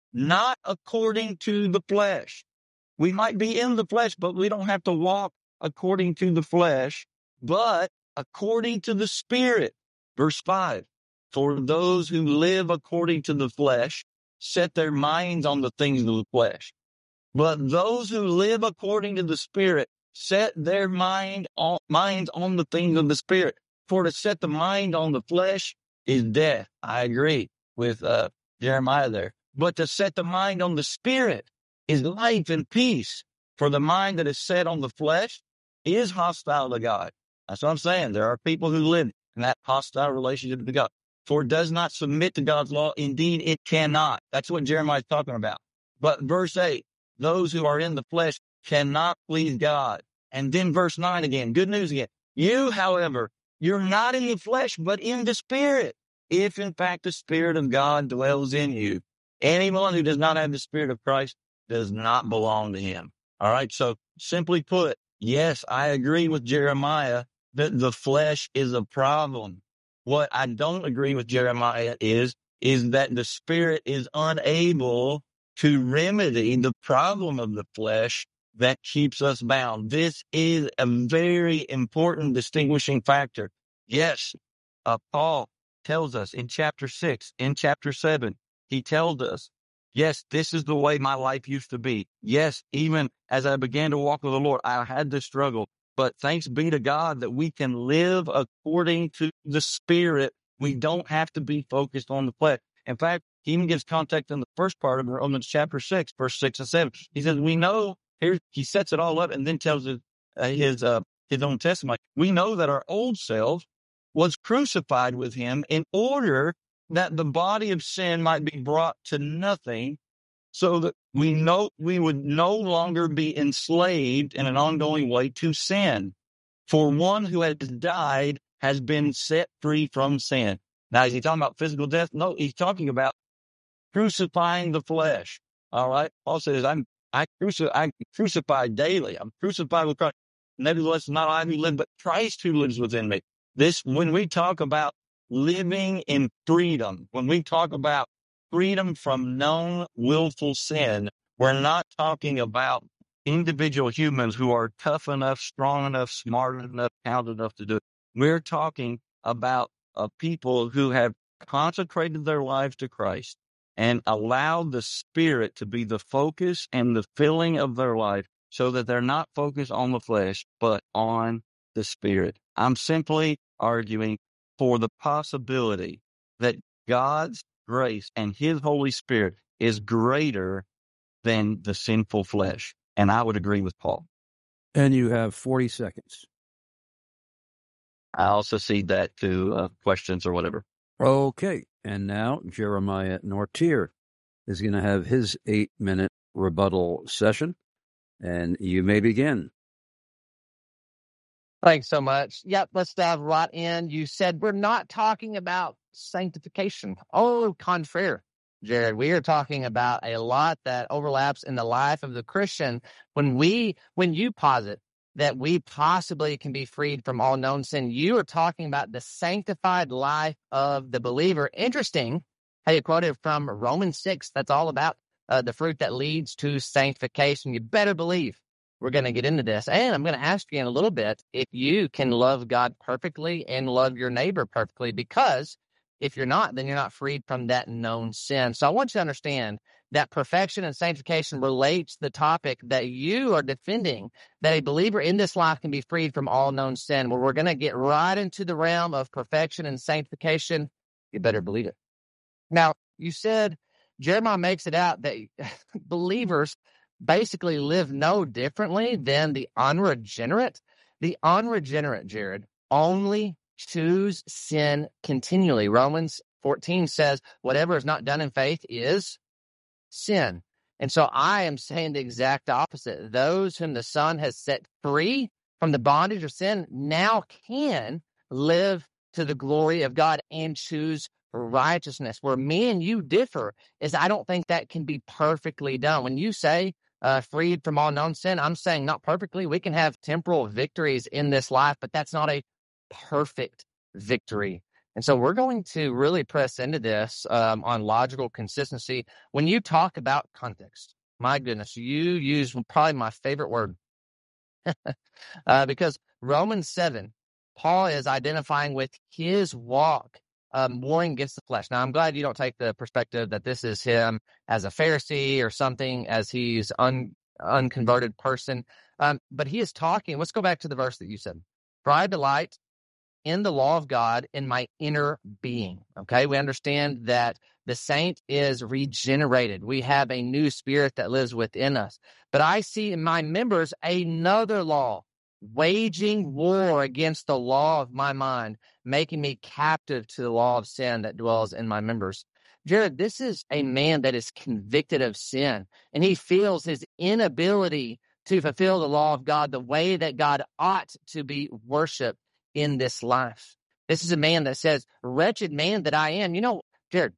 not according to the flesh. We might be in the flesh, but we don't have to walk according to the flesh, but according to the Spirit. Verse 5, for those who live according to the flesh set their minds on the things of the flesh. But those who live according to the Spirit set their minds on the things of the Spirit. For to set the mind on the flesh is death. I agree with Jeremiah there. But to set the mind on the Spirit is life and peace. For the mind that is set on the flesh is hostile to God. That's what I'm saying. There are people who live in that hostile relationship to God. For it does not submit to God's law. Indeed, it cannot. That's what Jeremiah is talking about. But verse 8, those who are in the flesh cannot please God. And then verse 9 again, good news again. You, however, you're not in the flesh, but in the Spirit, if in fact the Spirit of God dwells in you. Anyone who does not have the Spirit of Christ does not belong to him. All right. So simply put, yes, I agree with Jeremiah that the flesh is a problem. What I don't agree with Jeremiah is that the Spirit is unable to remedy the problem of the flesh that keeps us bound. This is a very important distinguishing factor. Yes, Paul tells us in chapter 6, in chapter 7, he tells us, yes, this is the way my life used to be. Yes, even as I began to walk with the Lord, I had this struggle. But thanks be to God that we can live according to the Spirit. We don't have to be focused on the flesh. In fact, he even gives context in the first part of Romans chapter 6, verse 6 and 7. He says, we know, here he sets it all up and then tells his own testimony. We know that our old self was crucified with him in order that the body of sin might be brought to nothing, so that we would no longer be enslaved in an ongoing way to sin. For one who has died has been set free from sin. Now, is he talking about physical death? No, he's talking about crucifying the flesh. All right. Paul says, I crucify daily. I'm crucified with Christ. Nevertheless, not I who live, but Christ who lives within me. When we talk about living in freedom, when we talk about freedom from known willful sin, we're not talking about individual humans who are tough enough, strong enough, smart enough, talented enough to do it. We're talking about people who have consecrated their lives to Christ and allow the Spirit to be the focus and the filling of their life so that they're not focused on the flesh, but on the Spirit. I'm simply arguing for the possibility that God's grace and His Holy Spirit is greater than the sinful flesh. And I would agree with Paul. And you have 40 seconds. I also cede that to questions or whatever. Okay. And now Jeremiah Nortier is going to have his 8-minute rebuttal session. And you may begin. Thanks so much. Yep, let's dive right in. You said we're not talking about sanctification. Oh, contraire, Jared. We are talking about a lot that overlaps in the life of the Christian. When you posit that we possibly can be freed from all known sin, you are talking about the sanctified life of the believer. Interesting how you quoted from Romans 6. That's all about the fruit that leads to sanctification. You better believe we're going to get into this. And I'm going to ask you in a little bit if you can love God perfectly and love your neighbor perfectly, because if you're not, then you're not freed from that known sin. So I want you to understand that perfection and sanctification relates to the topic that you are defending, that a believer in this life can be freed from all known sin. Well, we're going to get right into the realm of perfection and sanctification. You better believe it. Now, you said Jeremiah makes it out that believers basically live no differently than the unregenerate. The unregenerate, Jared, only choose sin continually. Romans 14 says, whatever is not done in faith is sin. And so I am saying the exact opposite. Those whom the Son has set free from the bondage of sin now can live to the glory of God and choose righteousness. Where me and you differ is I don't think that can be perfectly done. When you say freed from all known sin, I'm saying not perfectly. We can have temporal victories in this life, but that's not a perfect victory. And so we're going to really press into this on logical consistency. When you talk about context, my goodness, you use probably my favorite word because Romans 7, Paul is identifying with his walk, warring against the flesh. Now, I'm glad you don't take the perspective that this is him as a Pharisee or something, as he's unconverted person. But he is talking. Let's go back to the verse that you said. For I delight in the law of God in my inner being. Okay, we understand that the saint is regenerated. We have a new spirit that lives within us. But I see in my members another law, waging war against the law of my mind, making me captive to the law of sin that dwells in my members. Jared, this is a man that is convicted of sin, and he feels his inability to fulfill the law of God the way that God ought to be worshiped in this life. This is a man that says, wretched man that I am. You know, Jared,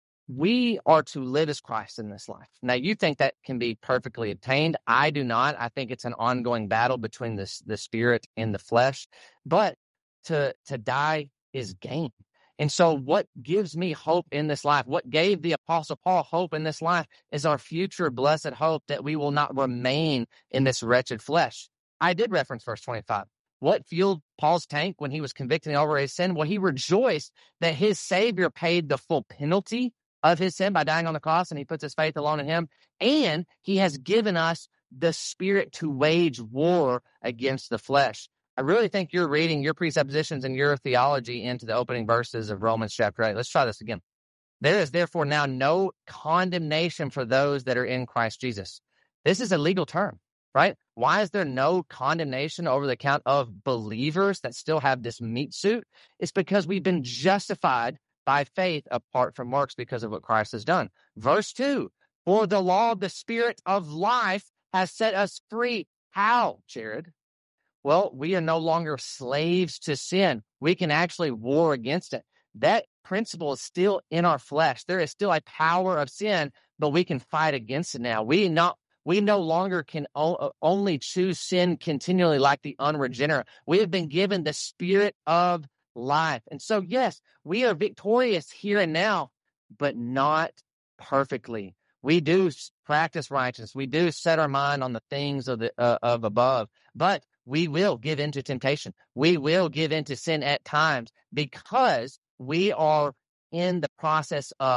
we are to live as Christ in this life. Now, you think that can be perfectly attained. I do not. I think it's an ongoing battle between the spirit and the flesh. But to die is gain. And so what gives me hope in this life, what gave the Apostle Paul hope in this life, is our future blessed hope that we will not remain in this wretched flesh. I did reference verse 25. What fueled Paul's tank when he was convicted over his sin? Well, he rejoiced that his Savior paid the full penalty of his sin by dying on the cross, and he puts his faith alone in him. And he has given us the Spirit to wage war against the flesh. I really think you're reading your presuppositions and your theology into the opening verses of Romans chapter 8. Let's try this again. There is therefore now no condemnation for those that are in Christ Jesus. This is a legal term, right? Why is there no condemnation over the account of believers that still have this meat suit? It's because we've been justified by faith apart from works because of what Christ has done. Verse 2, for the law of the Spirit of life has set us free. How, Jared? Well, we are no longer slaves to sin. We can actually war against it. That principle is still in our flesh. There is still a power of sin, but we can fight against it now. We no longer can only choose sin continually like the unregenerate. We have been given the Spirit of life. And so, yes, we are victorious here and now, but not perfectly. We do practice righteousness. We do set our mind on the things of above, but we will give into temptation. We will give into sin at times because we are in the process of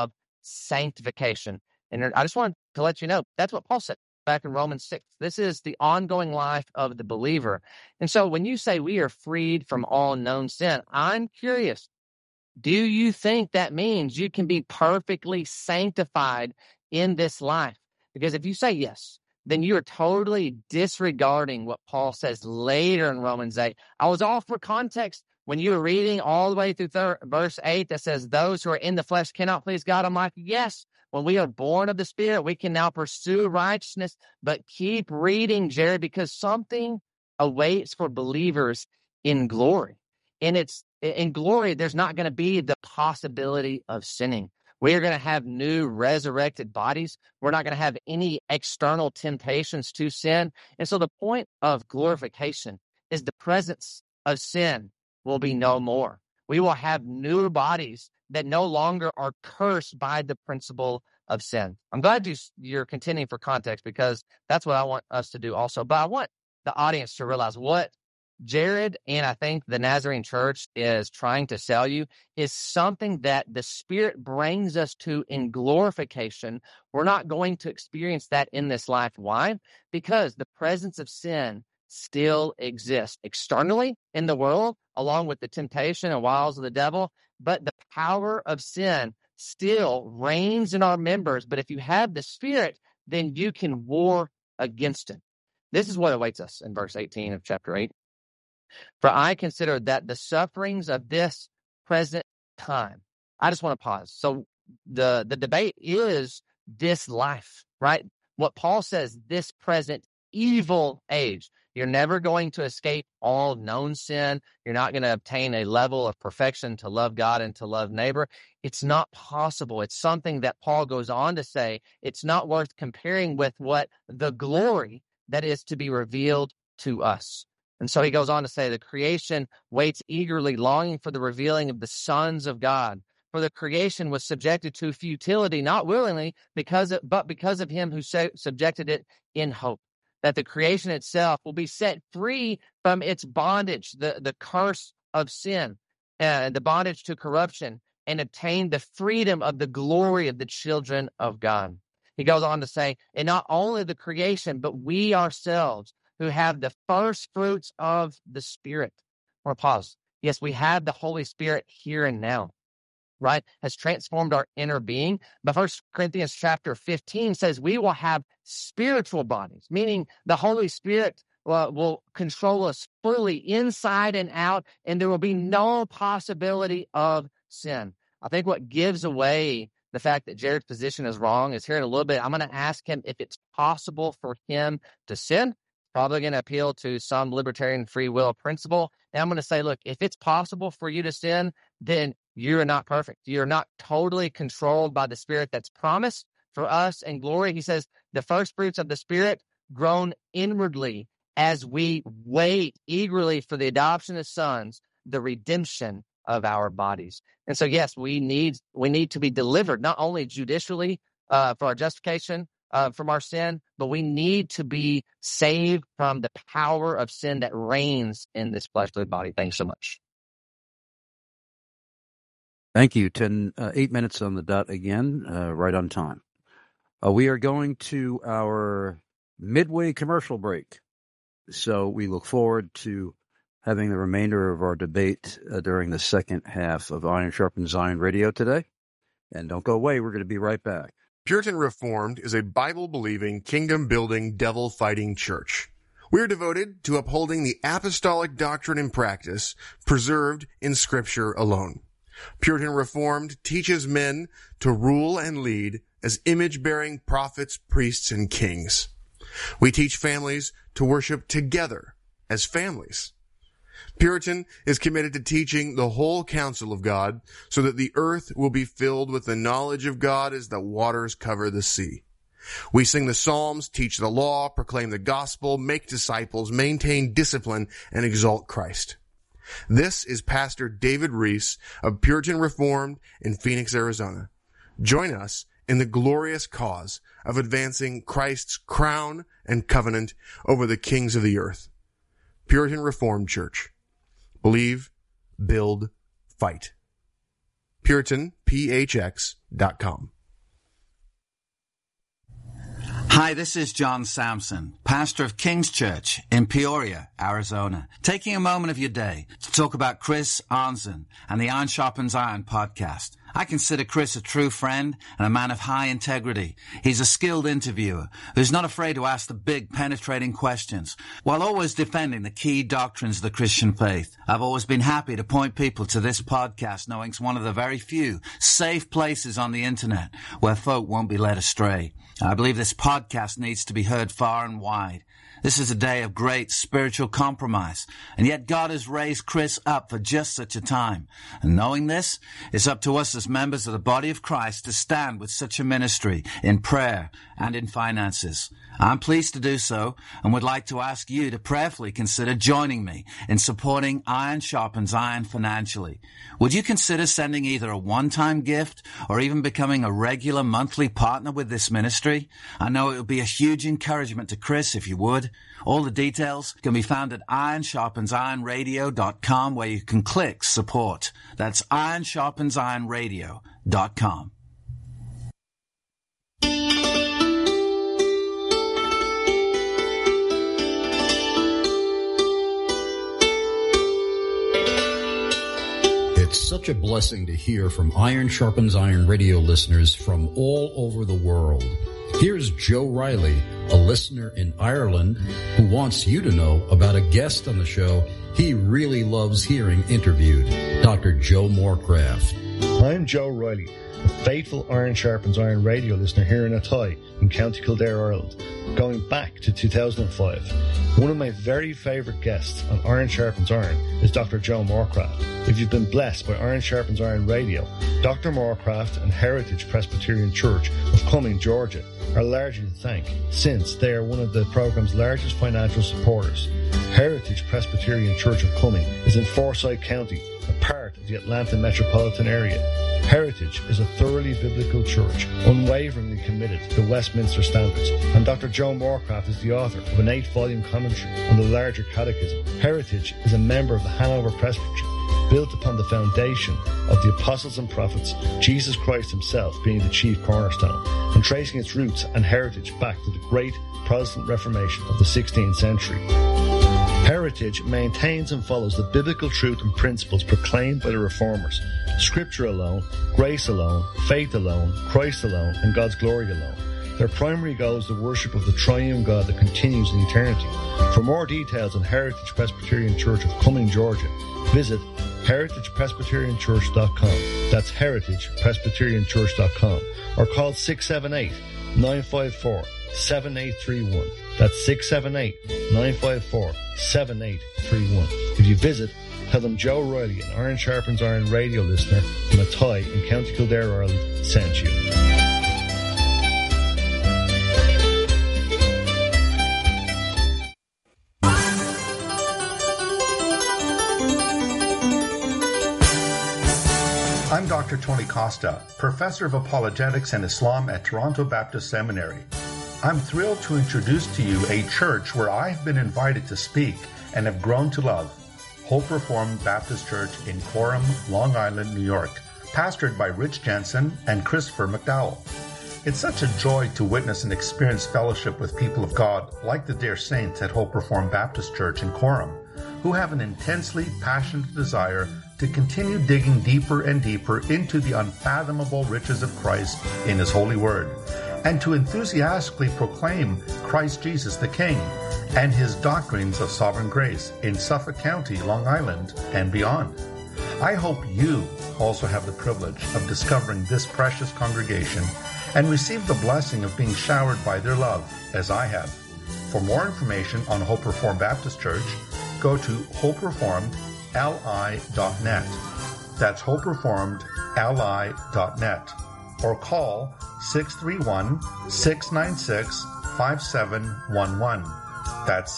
sanctification. And I just want to let you know, that's what Paul said back in Romans 6. This is the ongoing life of the believer. And so when you say we are freed from all known sin, I'm curious, do you think that means you can be perfectly sanctified in this life? Because if you say yes, then you are totally disregarding what Paul says later in Romans 8. I was all for context when you were reading all the way through verse 8 that says, those who are in the flesh cannot please God. I'm like, yes, when we are born of the Spirit, we can now pursue righteousness. But keep reading, Jared, because something awaits for believers in glory. And it's in glory, there's not going to be the possibility of sinning. We are going to have new resurrected bodies. We're not going to have any external temptations to sin. And so the point of glorification is the presence of sin will be no more. We will have new bodies that no longer are cursed by the principle of sin. I'm glad you're contending for context, because that's what I want us to do also. But I want the audience to realize what Jared and I think the Nazarene Church is trying to sell you is something that the Spirit brings us to in glorification. We're not going to experience that in this life. Why? Because the presence of sin still exists externally in the world, along with the temptation and wiles of the devil, but the power of sin still reigns in our members. But if you have the Spirit, then you can war against it. This is what awaits us in verse 18 of chapter 8. For I consider that the sufferings of this present time. I just want to pause. So the debate is this life, right? What Paul says, this present evil age. You're never going to escape all known sin. You're not going to obtain a level of perfection to love God and to love neighbor. It's not possible. It's something that Paul goes on to say, it's not worth comparing with what the glory that is to be revealed to us. And so he goes on to say, the creation waits eagerly, longing for the revealing of the sons of God. For the creation was subjected to futility, not willingly, but because of him who subjected it in hope, that the creation itself will be set free from its bondage, the curse of sin, the bondage to corruption, and obtain the freedom of the glory of the children of God. He goes on to say, and not only the creation, but we ourselves, who have the first fruits of the Spirit. I want to pause. Yes, we have the Holy Spirit here and now, right? Has transformed our inner being. But 1 Corinthians chapter 15 says we will have spiritual bodies, meaning the Holy Spirit will control us fully inside and out, and there will be no possibility of sin. I think what gives away the fact that Jared's position is wrong is here in a little bit. I'm going to ask him if it's possible for him to sin. Probably going to appeal to some libertarian free will principle. And I'm going to say, look, if it's possible for you to sin, then you're not perfect. You're not totally controlled by the Spirit that's promised for us in glory. He says, the first fruits of the Spirit grown inwardly as we wait eagerly for the adoption of sons, the redemption of our bodies. And so, yes, we need to be delivered, not only judicially for our justification, from our sin, but we need to be saved from the power of sin that reigns in this fleshly body. Thanks so much. Thank you. 8 minutes on the dot again, right on time. We are going to our midway commercial break. So we look forward to having the remainder of our debate during the second half of Iron Sharpens Iron Radio today. And don't go away. We're going to be right back. Puritan Reformed is a Bible-believing, kingdom-building, devil-fighting church. We are devoted to upholding the apostolic doctrine and practice preserved in Scripture alone. Puritan Reformed teaches men to rule and lead as image-bearing prophets, priests, and kings. We teach families to worship together as families. Puritan is committed to teaching the whole counsel of God so that the earth will be filled with the knowledge of God as the waters cover the sea. We sing the Psalms, teach the law, proclaim the gospel, make disciples, maintain discipline, and exalt Christ. This is Pastor David Reese of Puritan Reformed in Phoenix, Arizona. Join us in the glorious cause of advancing Christ's crown and covenant over the kings of the earth. Puritan Reformed Church. Believe, build, fight. PuritanPHX.com. Hi, this is John Sampson, pastor of King's Church in Peoria, Arizona, taking a moment of your day to talk about Chris Arnzen and the Iron Sharpens Iron podcast. I consider Chris a true friend and a man of high integrity. He's a skilled interviewer who's not afraid to ask the big, penetrating questions while always defending the key doctrines of the Christian faith. I've always been happy to point people to this podcast, knowing it's one of the very few safe places on the internet where folk won't be led astray. I believe this podcast needs to be heard far and wide. This is a day of great spiritual compromise, and yet God has raised Chris up for just such a time. And knowing this, it's up to us as members of the body of Christ to stand with such a ministry in prayer and in finances. I'm pleased to do so and would like to ask you to prayerfully consider joining me in supporting Iron Sharpens Iron financially. Would you consider sending either a one-time gift or even becoming a regular monthly partner with this ministry? I know it would be a huge encouragement to Chris if you would. All the details can be found at ironsharpensironradio.com, where you can click support. That's ironsharpensironradio.com. It's such a blessing to hear from Iron Sharpens Iron radio listeners from all over the world. Here's Joe Riley, a listener in Ireland, who wants you to know about a guest on the show he really loves hearing interviewed, Dr. Joe Morecraft. I'm Joe Riley, a faithful Iron Sharpens Iron radio listener here in Athy in County Kildare, Ireland, going back to 2005. One of my very favourite guests on Iron Sharpens Iron is Dr. Joe Morecraft. If you've been blessed by Iron Sharpens Iron radio, Dr. Morecraft and Heritage Presbyterian Church of Cumming, Georgia, are largely to thank, since they are one of the program's largest financial supporters. Heritage Presbyterian Church of Cumming is in Forsyth County, a part of the Atlanta metropolitan area. Heritage is a thoroughly biblical church, unwaveringly committed to the Westminster Standards, and Dr. Joe Morecraft is the author of an 8-volume commentary on the larger catechism. Heritage is a member of the Hanover Presbytery, built upon the foundation of the apostles and prophets, Jesus Christ himself being the chief cornerstone, and tracing its roots and heritage back to the great Protestant Reformation of the 16th century. Heritage maintains and follows the biblical truth and principles proclaimed by the Reformers: Scripture alone, grace alone, faith alone, Christ alone, and God's glory alone. Their primary goal is the worship of the triune God that continues in eternity. For more details on Heritage Presbyterian Church of Cumming, Georgia, visit heritagepresbyterianchurch.com. That's heritagepresbyterianchurch.com. Or call 678-954-7831. That's 678-954-7831. If you visit, tell them Joe Riley, an Iron Sharpens Iron radio listener from Athy in County Kildare, Ireland, sent you. I'm Dr. Tony Costa, Professor of Apologetics and Islam at Toronto Baptist Seminary. I'm thrilled to introduce to you a church where I've been invited to speak and have grown to love, Hope Reformed Baptist Church in Coram, Long Island, New York, pastored by Rich Jensen and Christopher McDowell. It's such a joy to witness and experience fellowship with people of God like the dear saints at Hope Reformed Baptist Church in Coram, who have an intensely passionate desire to continue digging deeper and deeper into the unfathomable riches of Christ in His holy word, and to enthusiastically proclaim Christ Jesus the King and His doctrines of sovereign grace in Suffolk County, Long Island, and beyond. I hope you also have the privilege of discovering this precious congregation and receive the blessing of being showered by their love, as I have. For more information on Hope Reformed Baptist Church, go to hopereformedli.net. That's hopereformedli.net. Or call 631-696-5711. That's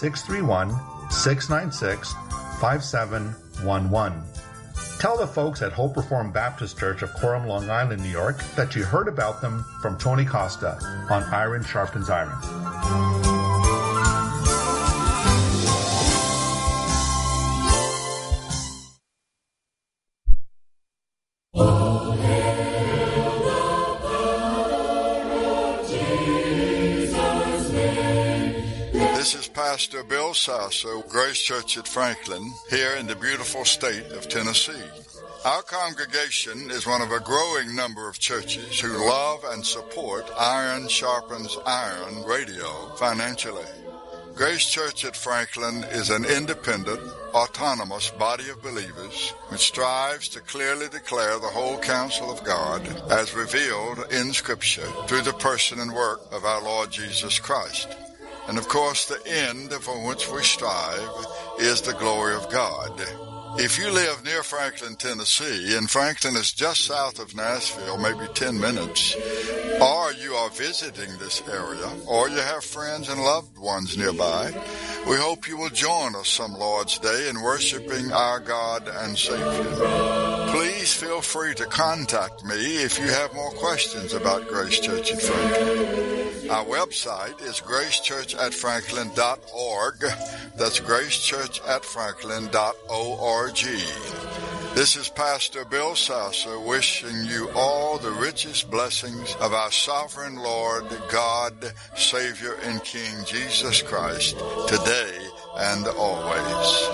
631-696-5711. Tell the folks at Hope Reformed Baptist Church of Coram, Long Island, New York, that you heard about them from Tony Costa on Iron Sharpens Iron. Oh, hail the power of Jesus. Pastor Bill Sasser, Grace Church at Franklin, here in the beautiful state of Tennessee. Our congregation is one of a growing number of churches who love and support Iron Sharpens Iron Radio financially. Grace Church at Franklin is an independent, autonomous body of believers which strives to clearly declare the whole counsel of God as revealed in Scripture through the person and work of our Lord Jesus Christ. And of course, the end for which we strive is the glory of God. If you live near Franklin, Tennessee, and Franklin is just south of Nashville, maybe 10 minutes, or you are visiting this area, or you have friends and loved ones nearby, we hope you will join us some Lord's Day in worshiping our God and Savior. Please feel free to contact me if you have more questions about Grace Church at Franklin. Our website is gracechurchatfranklin.org. That's gracechurchatfranklin.org. This is Pastor Bill Sasser wishing you all the richest blessings of our sovereign Lord, God, Savior, and King Jesus Christ, today and always.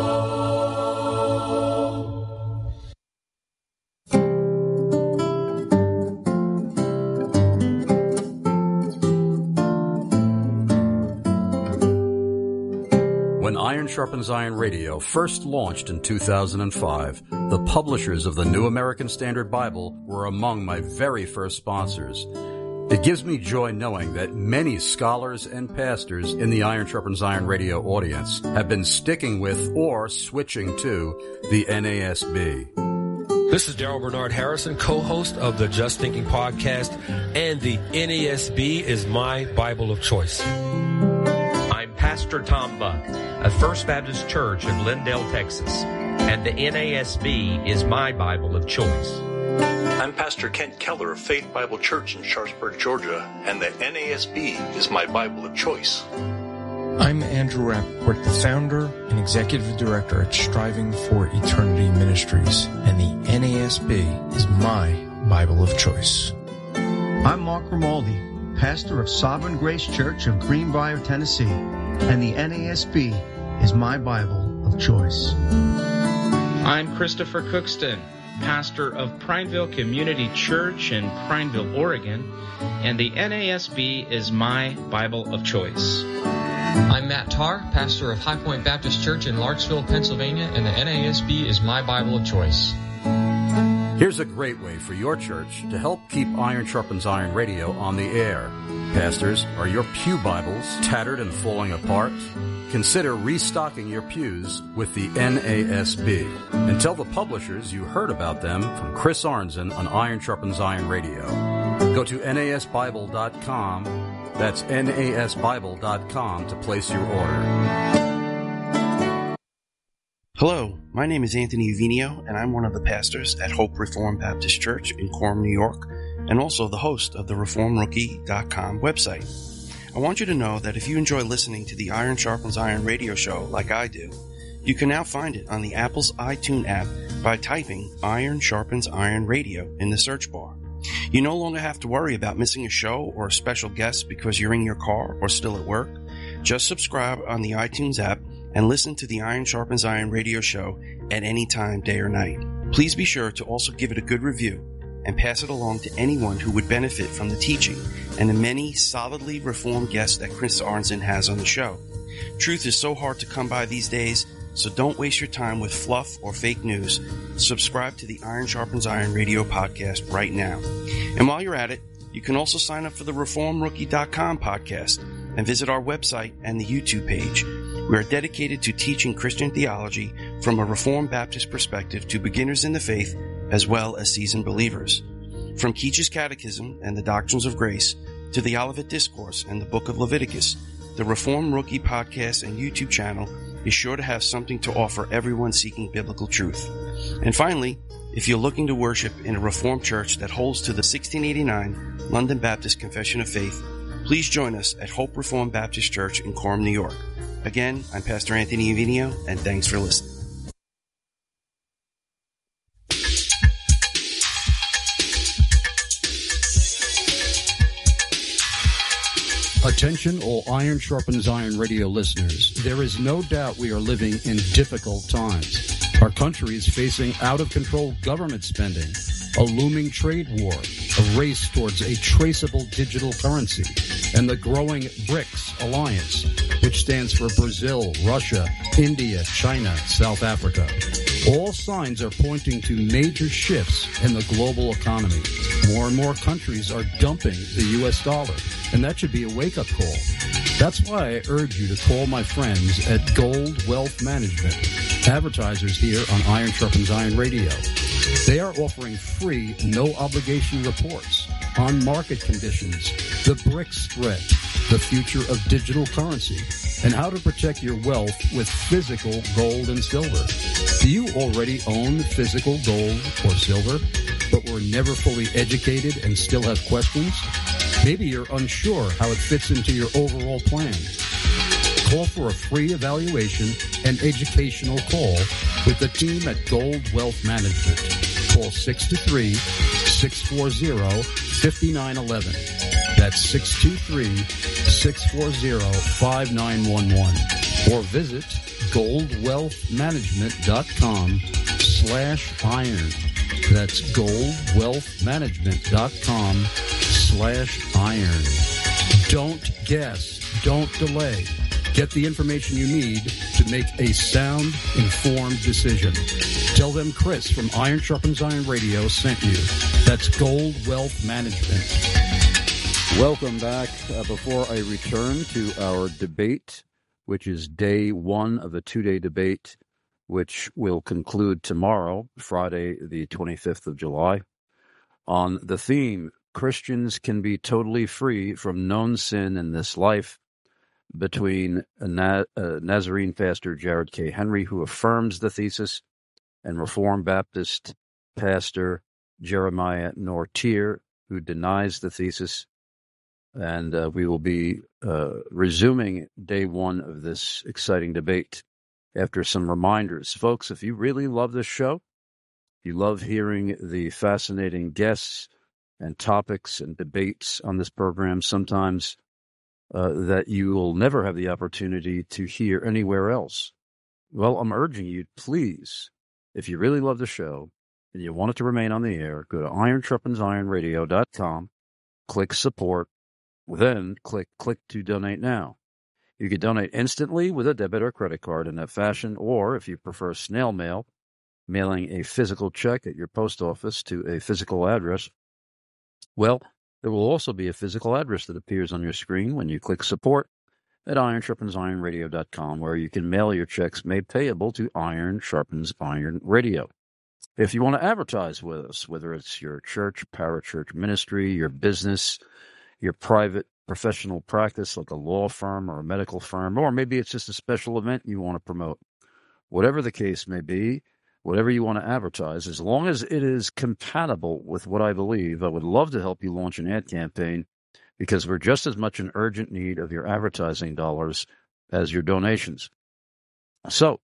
When Iron Sharpens Iron Radio first launched in 2005, the publishers of the New American Standard Bible were among my very first sponsors. It gives me joy knowing that many scholars and pastors in the Iron Sharpens Iron Radio audience have been sticking with or switching to the NASB. This is Daryl Bernard Harrison, co-host of the Just Thinking podcast, and the NASB is my Bible of choice. I'm Pastor Tom Buck of First Baptist Church in Lindale, Texas, and the NASB is my Bible of choice. I'm Pastor Kent Keller of Faith Bible Church in Sharpsburg, Georgia, and the NASB is my Bible of choice. I'm Andrew Rappaport, the founder and executive director at Striving for Eternity Ministries, and the NASB is my Bible of choice. I'm Mark Grimaldi, pastor of Sovereign Grace Church of Greenbrier, Tennessee, and the NASB is my Bible of choice. I'm Christopher Cookston, pastor of Prineville Community Church in Prineville, Oregon, and the NASB is my Bible of choice. I'm Matt Tarr, pastor of High Point Baptist Church in Larksville, Pennsylvania, and the NASB is my Bible of choice. Here's a great way for your church to help keep Iron Sharpens Iron Radio on the air. Pastors, are your pew Bibles tattered and falling apart? Consider restocking your pews with the NASB. And tell the publishers you heard about them from Chris Arnzen on Iron Sharpens Iron Radio. Go to NASBible.com. That's NASBible.com to place your order. Hello, my name is Anthony Uvinio, and I'm one of the pastors at Hope Reformed Baptist Church in Coram, New York, and also the host of the ReformRookie.com website. I want you to know that if you enjoy listening to the Iron Sharpens Iron radio show like I do, you can now find it on the Apple's iTunes app by typing Iron Sharpens Iron Radio in the search bar. You no longer have to worry about missing a show or a special guest because you're in your car or still at work. Just subscribe on the iTunes app and listen to the Iron Sharpens Iron radio show at any time, day or night. Please be sure to also give it a good review and pass it along to anyone who would benefit from the teaching and the many solidly reformed guests that Chris Arnzen has on the show. Truth is so hard to come by these days, so don't waste your time with fluff or fake news. Subscribe to the Iron Sharpens Iron radio podcast right now. And while you're at it, you can also sign up for the ReformRookie.com podcast and visit our website and the YouTube page. We are dedicated to teaching Christian theology from a Reformed Baptist perspective to beginners in the faith as well as seasoned believers. From Keach's Catechism and the Doctrines of Grace to the Olivet Discourse and the Book of Leviticus, the Reformed Rookie podcast and YouTube channel is sure to have something to offer everyone seeking biblical truth. And finally, if you're looking to worship in a Reformed church that holds to the 1689 London Baptist Confession of Faith, please join us at Hope Reformed Baptist Church in Coram, New York. Again, I'm Pastor Anthony Uvinio, and thanks for listening. Attention all Iron Sharpens Iron radio listeners. There is no doubt we are living in difficult times. Our country is facing out-of-control government spending, a looming trade war, a race towards a traceable digital currency, and the growing BRICS alliance, which stands for Brazil, Russia, India, China, South Africa. All signs are pointing to major shifts in the global economy. More and more countries are dumping the U.S. dollar, and that should be a wake-up call. That's why I urge you to call my friends at Gold Wealth Management, advertisers here on Iron Sharpens Iron Radio. They are offering free, no-obligation reports on market conditions, the BRICS spread, the future of digital currency, and how to protect your wealth with physical gold and silver. Do you already own physical gold or silver, but were never fully educated and still have questions? Maybe you're unsure how it fits into your overall plan. Call for a free evaluation and educational call with the team at Gold Wealth Management. Call 623-640-5911. That's 623-640-5911. Or visit goldwealthmanagement.com/iron. That's goldwealthmanagement.com/iron. Don't guess. Don't delay. Get the information you need to make a sound, informed decision. Tell them Chris from Iron Sharpens Iron Radio sent you. That's Gold Wealth Management. Welcome back. Before I return to our debate, which is day one of a two-day debate, which will conclude tomorrow, Friday, the 25th of July, on the theme, Christians can be totally free from known sin in this life, between Nazarene pastor Jared K. Henry, who affirms the thesis, and Reformed Baptist pastor Jeremiah Nortier, who denies the thesis. And we will be resuming day one of this exciting debate after some reminders. Folks, if you really love this show, you love hearing the fascinating guests and topics and debates on this program, sometimes that you will never have the opportunity to hear anywhere else. Well, I'm urging you, please, if you really love the show and you want it to remain on the air, go to ironsharpensironradio.com, click support, then click to donate now. You can donate instantly with a debit or credit card in that fashion, or if you prefer snail mail, mailing a physical check at your post office to a physical address, well, there will also be a physical address that appears on your screen when you click support at ironsharpensironradio.com, where you can mail your checks made payable to Iron Sharpens Iron Radio. If you want to advertise with us, whether it's your church, parachurch ministry, your business, your private professional practice like a law firm or a medical firm, or maybe it's just a special event you want to promote, whatever the case may be, whatever you want to advertise, as long as it is compatible with what I believe, I would love to help you launch an ad campaign, because we're just as much in urgent need of your advertising dollars as your donations. So,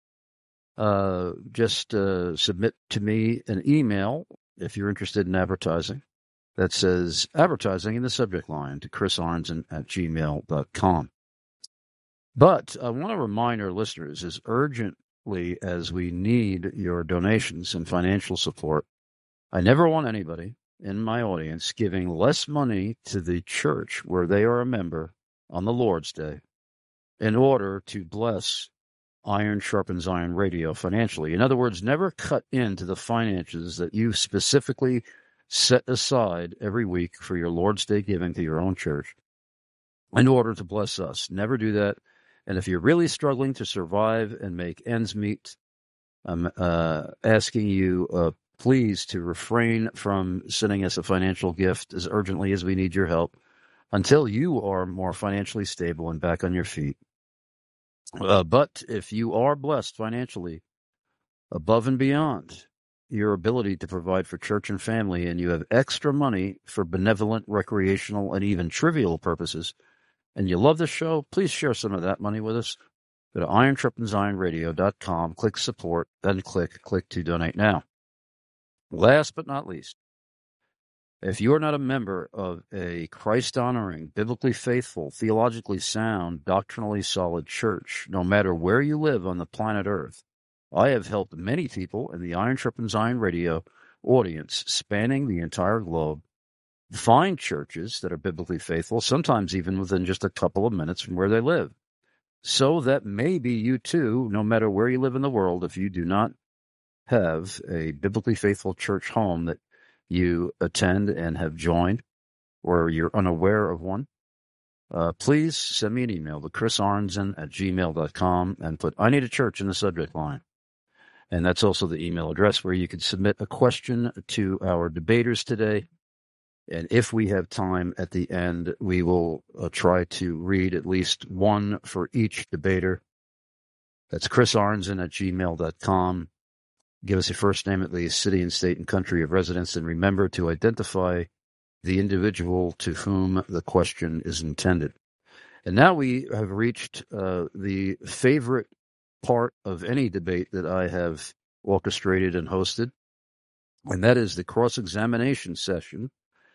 just submit to me an email if you're interested in advertising that says advertising in the subject line to chrisarnson@gmail.com. But I want to remind our listeners, as urgently as we need your donations and financial support, I never want anybody in my audience giving less money to the church where they are a member on the Lord's Day in order to bless Iron Sharpens Iron Radio financially. In other words, never cut into the finances that you specifically set aside every week for your Lord's Day giving to your own church in order to bless us. Never do that. And if you're really struggling to survive and make ends meet, I'm asking you, please, to refrain from sending us a financial gift as urgently as we need your help until you are more financially stable and back on your feet. But if you are blessed financially above and beyond your ability to provide for church and family, and you have extra money for benevolent, recreational, and even trivial purposes, and you love the show, please share some of that money with us. Go to ironsharpensironradio.com, click support, then click to donate now. Last but not least, If you are not a member of a Christ-honoring, biblically faithful, theologically sound, doctrinally solid church, no matter where you live on the planet Earth, I have helped many people in the Iron Sharpens Iron radio audience spanning the entire globe find churches that are biblically faithful, sometimes even within just a couple of minutes from where they live. So that maybe you too, no matter where you live in the world, if you do not have a biblically faithful church home that you attend and have joined, or you're unaware of one, please send me an email to chrisarnzen@gmail.com and put "I need a church" in the subject line. And that's also the email address where you can submit a question to our debaters today. And if we have time at the end, we will try to read at least one for each debater. That's chrisarnzen@gmail.com. Give us your first name, at least, city and state and country of residence, and remember to identify the individual to whom the question is intended. And now we have reached the favorite part of any debate that I have orchestrated and hosted, and that is the cross-examination session.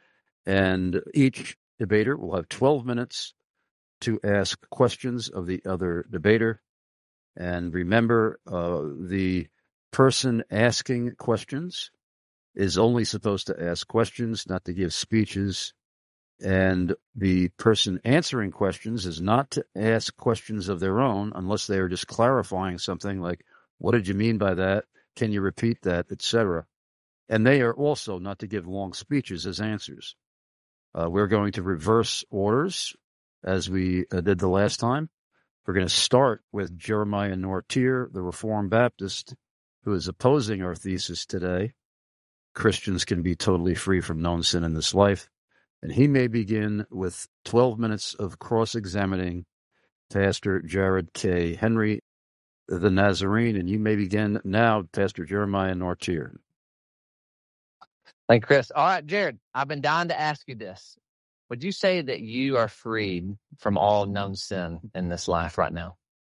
And each debater will have 12 minutes to ask questions of the other debater. And remember, the person asking questions is only supposed to ask questions, not to give speeches. And the person answering questions is not to ask questions of their own unless they are just clarifying something like, what did you mean by that? Can you repeat that? Etc. And they are also not to give long speeches as answers. We're going to reverse orders as we did the last time. We're going to start with Jeremiah Nortier, the Reformed Baptist, who is opposing our thesis today. Christians can be totally free from known sin in this life. And he may begin with 12 minutes of cross-examining Pastor Jared K. Henry, the Nazarene. And you may begin now, Pastor Jeremiah Nortier. Thank you, Chris. All right, Jared, I've been dying to ask you this. Would you say that you are freed from all known sin in this life right now?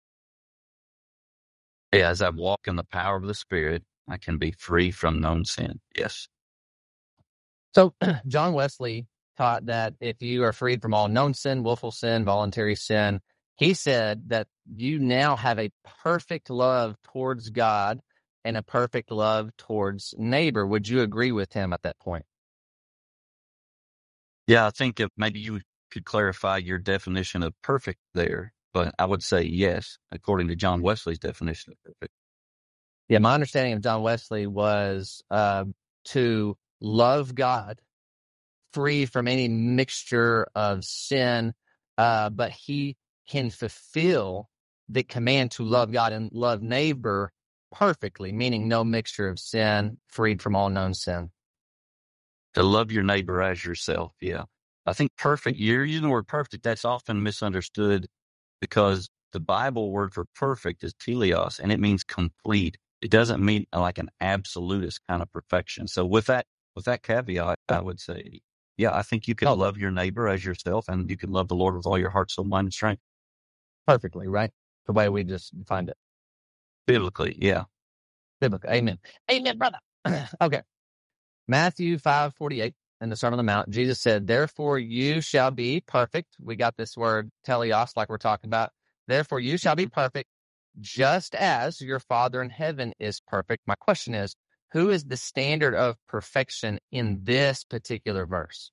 Yeah, as I walk in the power of the Spirit, I can be free from known sin. Yes. So John Wesley taught that if you are freed from all known sin, willful sin, voluntary sin, he said that you now have a perfect love towards God and a perfect love towards neighbor. Would you agree with him at that point? Yeah, I think if maybe you could clarify your definition of perfect there, but I would say yes, according to John Wesley's definition of perfect. Yeah, my understanding of John Wesley was to love God, free from any mixture of sin, but he can fulfill the command to love God and love neighbor perfectly, meaning no mixture of sin, freed from all known sin. To love your neighbor as yourself, yeah. I think perfect, you're using the word perfect, that's often misunderstood because the Bible word for perfect is teleos, and it means complete. It doesn't mean like an absolutist kind of perfection. So with that caveat, I would say, yeah, I think you can love your neighbor as yourself, and you can love the Lord with all your heart, soul, mind, and strength. Perfectly, right? The way we just defined it. Biblically, yeah. Biblically, amen. Amen, brother. Okay. Matthew 5:48, in the Sermon on the Mount, Jesus said, therefore you shall be perfect. We got this word teleos, like we're talking about. Therefore you shall be perfect, just as your Father in heaven is perfect. My question is, who is the standard of perfection in this particular verse?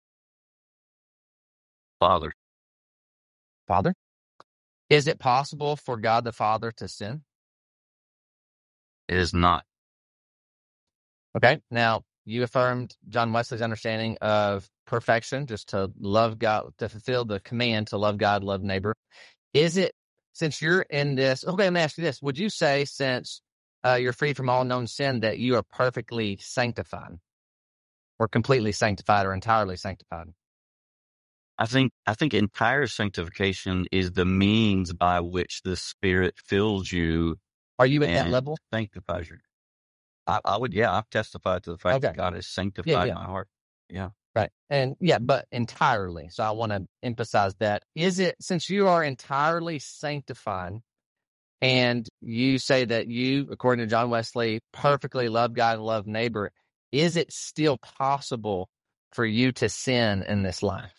Father. Father? Is it possible for God the Father to sin? It is not. Okay, now you affirmed John Wesley's understanding of perfection, just to love God, to fulfill the command to love God, love neighbor. Is it, since you're in this, okay, let me ask you this. Would you say, since you're free from all known sin, that you are perfectly sanctified, or completely sanctified, or entirely sanctified? I think entire sanctification is the means by which the Spirit fills you. Are you at that level? Sanctifies you. I would, yeah, I've testified to the fact that God has sanctified my heart. Yeah. Right. And yeah, but entirely. So I want to emphasize that. Is it, since you are entirely sanctified, and you say that you, according to John Wesley, perfectly love God and love neighbor, is it still possible for you to sin in this life?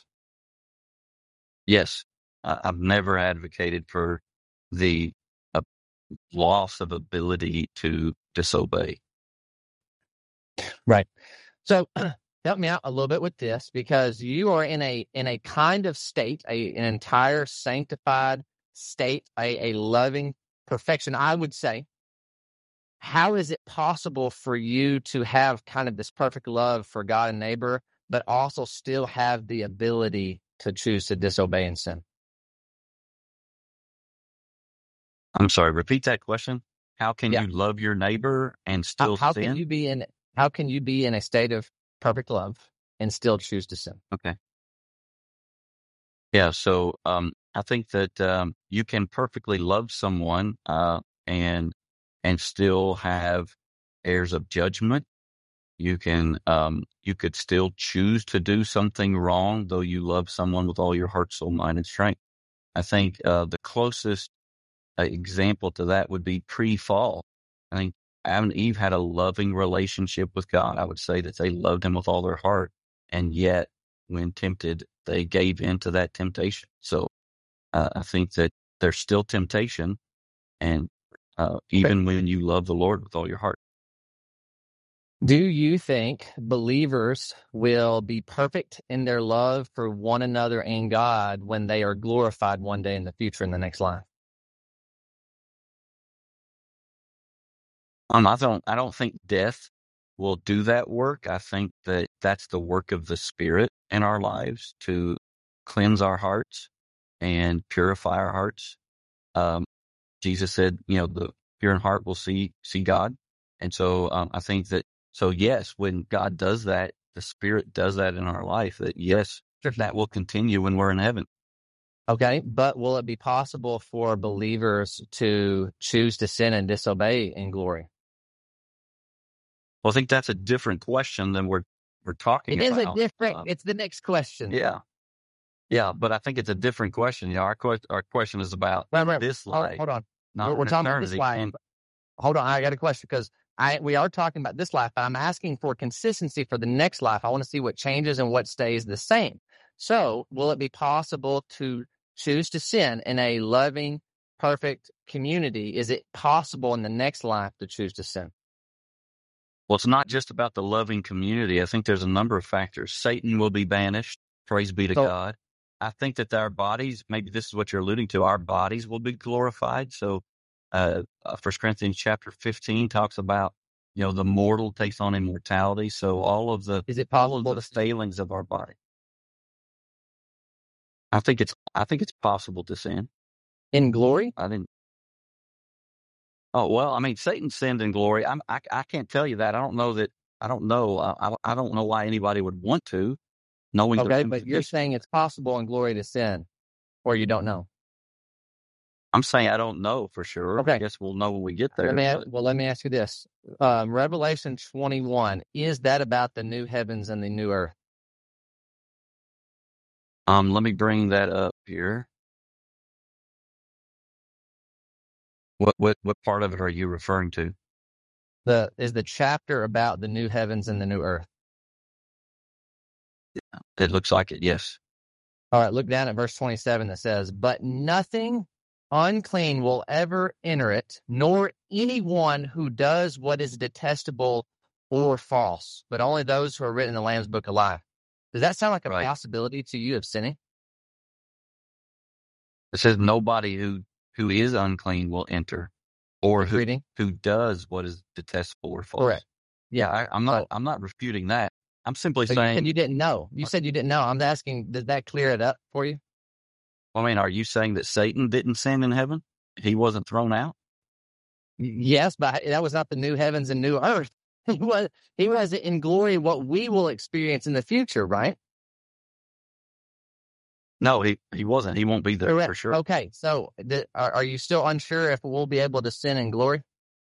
Yes, I've never advocated for the loss of ability to disobey. Right. So help me out a little bit with this, because you are in a kind of state, an entire sanctified state, a loving perfection, I would say. How is it possible for you to have kind of this perfect love for God and neighbor, but also still have the ability to choose to disobey and sin? I'm sorry, repeat that question. How can you love your neighbor and still How sin? can you be in a state of perfect love and still choose to sin? Okay. Yeah, so I think that you can perfectly love someone and still have airs of judgment. You could still choose to do something wrong, though you love someone with all your heart, soul, mind, and strength. I think the closest example to that would be pre-fall. I think Adam and Eve had a loving relationship with God. I would say that they loved him with all their heart, and yet when tempted, they gave in to that temptation. So I think that there's still temptation, and even when you love the Lord with all your heart. Do you think believers will be perfect in their love for one another and God when they are glorified one day in the future in the next life? I don't think death will do that work. I think that that's the work of the Spirit in our lives to cleanse our hearts and purify our hearts. Jesus said, the pure in heart will see God. And so I think that, yes, when God does that, the Spirit does that in our life, that yes, that will continue when we're in heaven. Okay, but will it be possible for believers to choose to sin and disobey in glory? Well, I think that's a different question than we're talking about. It is a different, it's the next question. Yeah, but I think it's a different question. Our question is about this life. Hold on. Not We're talking about this life. Hold on, I got a question, because we are talking about this life, but I'm asking for consistency for the next life. I want to see what changes and what stays the same. So will it be possible to choose to sin in a loving, perfect community? Is it possible in the next life to choose to sin? Well, it's not just about the loving community. I think there's a number of factors. Satan will be banished. Praise be to God. I think that our bodies, maybe this is what you're alluding to, our bodies will be glorified. So 1 Corinthians chapter 15 talks about, the mortal takes on immortality. So all of the failings of our body. I think it's possible to sin. In glory? Oh, well, I mean, Satan sinned in glory. I can't tell you that. I don't know. I don't know why anybody would want to, knowing. Okay, but you're saying it's possible in glory to sin, or you don't know? I'm saying I don't know for sure. Okay. I guess we'll know when we get there. Let me ask you this. Revelation 21, is that about the new heavens and the new earth? Let me bring that up here. What part of it are you referring to? Is the chapter about the new heavens and the new earth? It looks like it, yes. All right, look down at verse 27 that says, "But nothing unclean will ever enter it, nor anyone who does what is detestable or false, but only those who are written in the Lamb's Book of Life." Does that sound like a possibility to you of sinning? It says nobody who is unclean will enter, or who does what is detestable or false. Correct. Yeah, I'm not refuting that. I'm simply saying you didn't know. You said you didn't know. I'm asking, did that clear it up for you? I mean, are you saying that Satan didn't sin in heaven? He wasn't thrown out? Yes, but that was not the new heavens and new earth. He was in glory, what we will experience in the future, right? No, he wasn't. He won't be there for sure. Okay, so are you still unsure if we'll be able to sin in glory?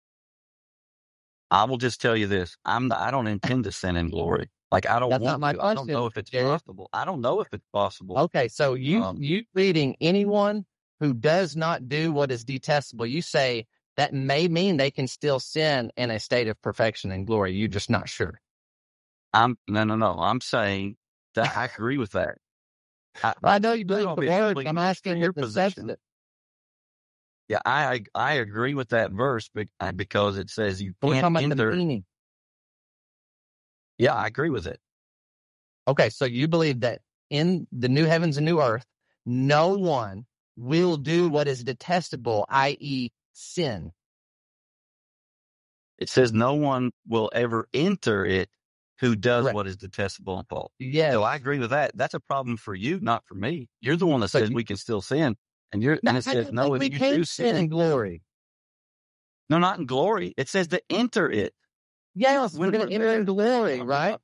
I will just tell you this: I don't intend to sin in glory. Like I don't want to. I don't know if it's possible. I don't know if it's possible. Okay, so you reading anyone who does not do what is detestable, you say that may mean they can still sin in a state of perfection and glory. You're just not sure. No. I'm saying that I agree with that. I know you believe the word. I'm asking your position. Yeah, I agree with that verse because it says you can't enter. The meaning. Yeah, I agree with it. Okay, so you believe that in the new heavens and new earth, no one will do what is detestable, i.e., sin. It says no one will ever enter it who does what is detestable and false. Yes. So I agree with that. That's a problem for you, not for me. You're the one that says we can still sin. And it says, no, if you do sin in glory. No, not in glory. It says to enter it. Yes, we're going to enter in glory, right?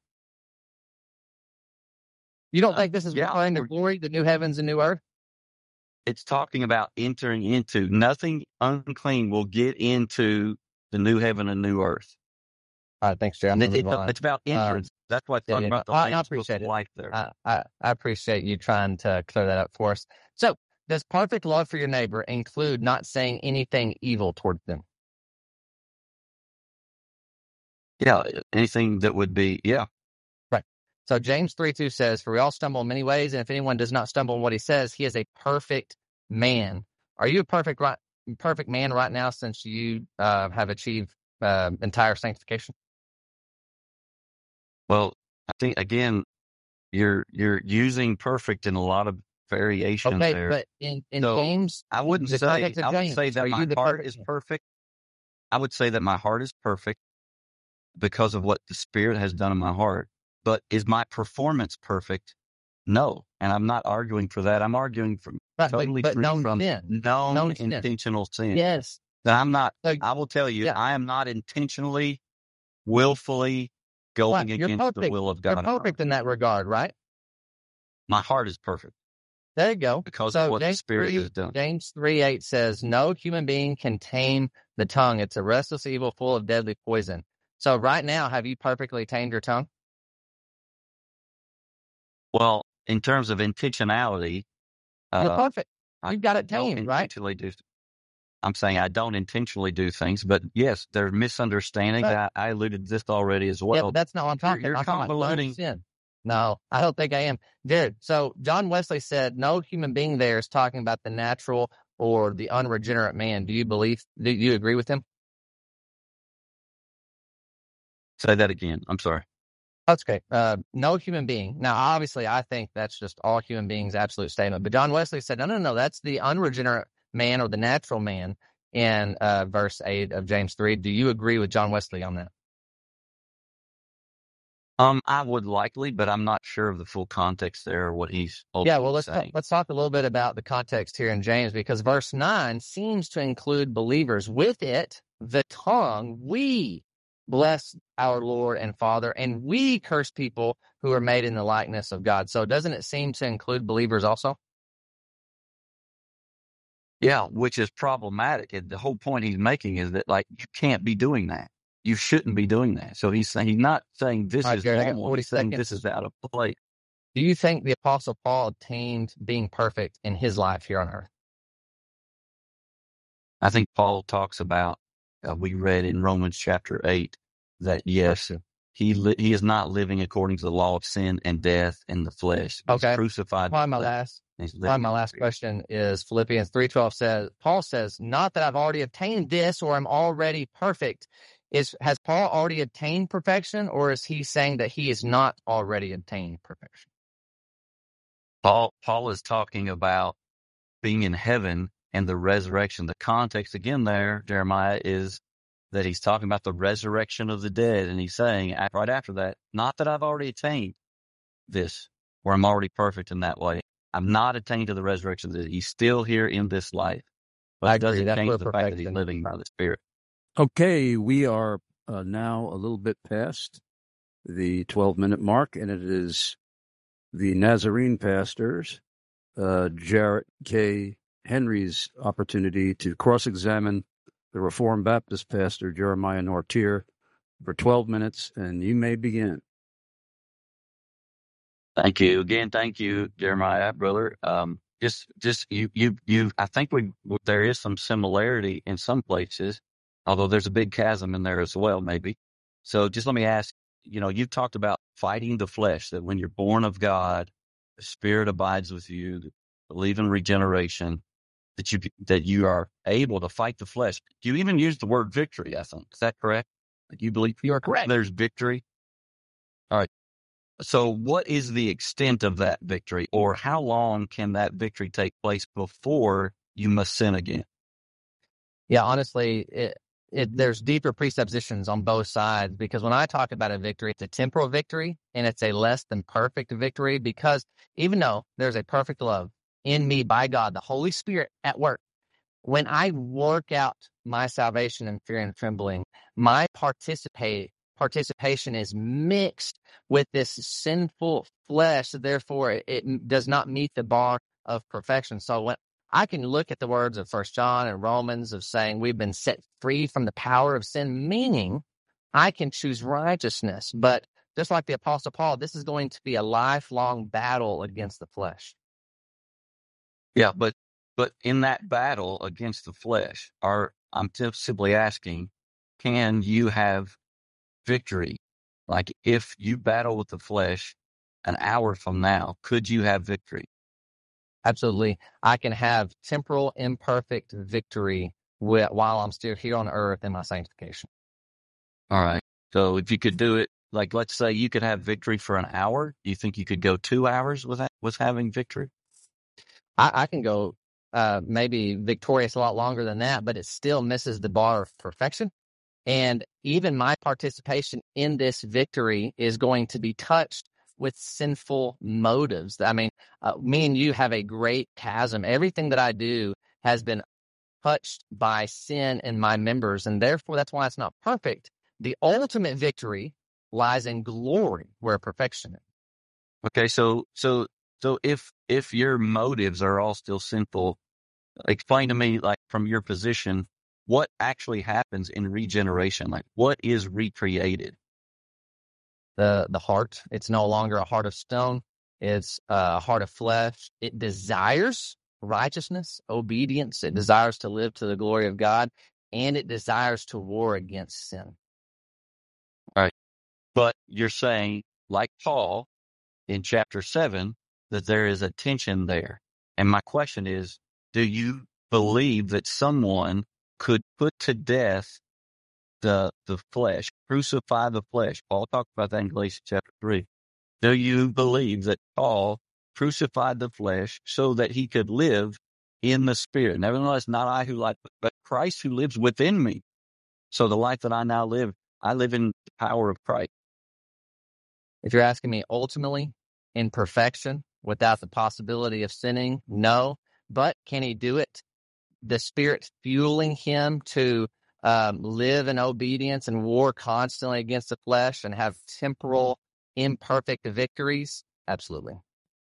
You don't think this is referring to glory, the new heavens and new earth? It's talking about entering into. Nothing unclean will get into the new heaven and new earth. All right, thanks, Jerry. It's about entrance. That's why it's talking about the I appreciate it. Life there. I appreciate you trying to clear that up for us. So, does perfect love for your neighbor include not saying anything evil towards them? Yeah, anything that would be, yeah. Right. So James 3:2 says, "For we all stumble in many ways, and if anyone does not stumble in what he says, he is a perfect man." Are you a perfect man right now since you have achieved entire sanctification? Well, I think, again, you're using perfect in a lot of variations there. But in James, I wouldn't say that my heart is perfect. I would say that my heart is perfect because of what the Spirit has done in my heart. But is my performance perfect? No. And I'm not arguing for that. I'm arguing from totally free from known intentional sin. Yes. That I'm not, I will tell you, I am not intentionally, willfully going against the will of God. You're perfect in that regard, right? My heart is perfect. There you go. Because of what the Spirit has done. James 3:8 says, "No human being can tame the tongue. It's a restless evil full of deadly poison." So right now, have you perfectly tamed your tongue? Well, in terms of intentionality, you're perfect. You've got it tamed, right? I'm saying I don't intentionally do things, but yes, there's misunderstanding. I alluded to this already as well. Yeah, but that's not what I'm talking about. You're convoluting. Sin. No, I don't think I am. Jared, so John Wesley said no human being there is talking about the natural or the unregenerate man. Do you agree with him? Say that again. I'm sorry. That's okay. No human being. Now, obviously, I think that's just all human beings' absolute statement. But John Wesley said, no, that's the unregenerate man or the natural man in verse 8 of James 3. Do you agree with John Wesley on that? I would likely, but I'm not sure of the full context there or what he's saying. Let's talk a little bit about the context here in James, because verse 9 seems to include believers. With it, the tongue, we bless our Lord and Father, and we curse people who are made in the likeness of God. So doesn't it seem to include believers also? Yeah, which is problematic. And the whole point he's making is that, you can't be doing that. You shouldn't be doing that. So he's not saying this is normal. He's saying this is out of place. Do you think the Apostle Paul attained being perfect in his life here on earth? I think Paul talks about, we read in Romans chapter 8, that yes, he is not living according to the law of sin and death in the flesh. He's crucified. My last question is Philippians 3:12 says, Paul says, not that I've already obtained this or I'm already perfect. Has Paul already obtained perfection, or is he saying that he is not already obtained perfection? Paul is talking about being in heaven and the resurrection. The context again there, Jeremiah, is that he's talking about the resurrection of the dead. And he's saying right after that, not that I've already attained this, or I'm already perfect in that way. I'm not attained to the resurrection of the dead. He's still here in this life. But it doesn't change the fact that he's living by the Spirit. Okay, we are now a little bit past the 12-minute mark, and it is the Nazarene pastors, Jarrett K. Henry's opportunity to cross-examine the Reformed Baptist pastor, Jeremiah Nortier, for 12 minutes, and you may begin. Thank you. Again, thank you, Jeremiah, brother. Just you. I think there is some similarity in some places, although there's a big chasm in there as well, maybe. So just let me ask, you've talked about fighting the flesh, that when you're born of God, the Spirit abides with you, believe in regeneration, that you are able to fight the flesh. You even use the word victory, I think. Is that correct? You believe you are correct. There's victory? All right. So what is the extent of that victory, or how long can that victory take place before you must sin again? Yeah, honestly, there's deeper presuppositions on both sides, because when I talk about a victory, it's a temporal victory and it's a less than perfect victory, because even though there's a perfect love in me by God, the Holy Spirit at work, when I work out my salvation in fear and trembling, my participation is mixed with this sinful flesh. Therefore, it does not meet the bar of perfection. So when I can look at the words of 1 John and Romans of saying we've been set free from the power of sin, meaning I can choose righteousness. But just like the Apostle Paul, this is going to be a lifelong battle against the flesh. Yeah, but in that battle against the flesh, I'm simply asking, can you have victory? Like, if you battle with the flesh an hour from now, could you have victory? Absolutely. I can have temporal, imperfect victory while I'm still here on earth in my sanctification. All right. So if you could do it, like, let's say you could have victory for an hour, do you think you could go 2 hours with having victory? I can go maybe victorious a lot longer than that, but it still misses the bar of perfection. And even my participation in this victory is going to be touched with sinful motives. I mean, me and you have a great chasm. Everything that I do has been touched by sin in my members, and therefore that's why it's not perfect. The ultimate victory lies in glory, where perfection is. Okay, so if your motives are all still sinful, explain to me, like, from your position, what actually happens in regeneration? Like, what is recreated? The heart. It's no longer a heart of stone. It's a heart of flesh. It desires righteousness, obedience. It desires to live to the glory of God, and it desires to war against sin. All right. But you're saying, like Paul in chapter 7, that there is a tension there. And my question is, do you believe that someone could put to death the flesh, crucify the flesh? Paul talked about that in Galatians chapter 3. Do you believe that Paul crucified the flesh so that he could live in the Spirit? Nevertheless, not I who live, but Christ who lives within me. So the life that I now live, I live in the power of Christ. If you're asking me ultimately in perfection without the possibility of sinning, no. But can he do it? The Spirit fueling him to live in obedience and war constantly against the flesh and have temporal, imperfect victories? Absolutely.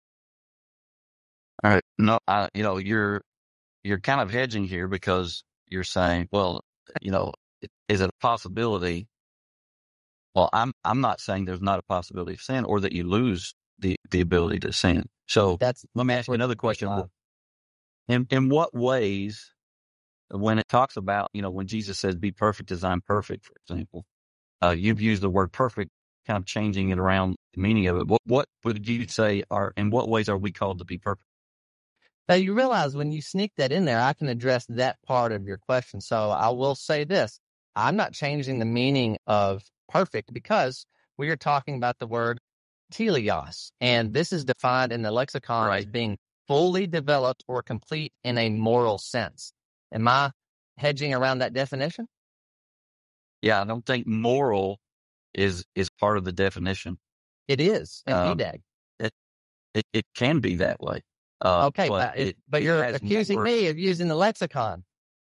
All right. No, you're kind of hedging here, because you're saying, well, is it a possibility? Well, I'm not saying there's not a possibility of sin, or that you lose the ability to sin. So let me ask you another question. In what ways, when it talks about, when Jesus says, be perfect as I'm perfect, for example, you've used the word perfect, kind of changing it around the meaning of it. What would you say in what ways are we called to be perfect? Now, you realize when you sneak that in there, I can address that part of your question. So I will say this. I'm not changing the meaning of perfect, because we are talking about the word teleos. And this is defined in the lexicon as being fully developed or complete in a moral sense. Am I hedging around that definition? Yeah, I don't think moral is part of the definition. It is in EDAG. It can be that way. Okay, but you're accusing me of using the lexicon.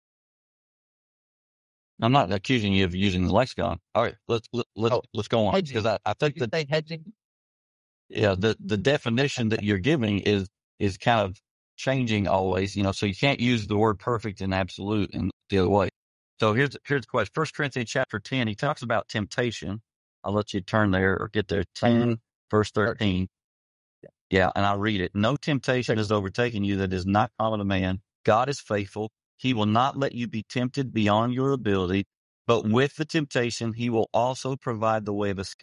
I'm not accusing you of using the lexicon. All right, let's go on, because I think that say hedging. Yeah, the definition that you're giving is kind of changing always. So you can't use the word perfect and absolute in the other way. So here's the question. 1 Corinthians chapter 10, he talks about temptation. I'll let you turn there or get there. 10, verse 13. Yeah, and I'll read it. No temptation has overtaken you that is not common to man. God is faithful. He will not let you be tempted beyond your ability, but with the temptation, he will also provide the way of escape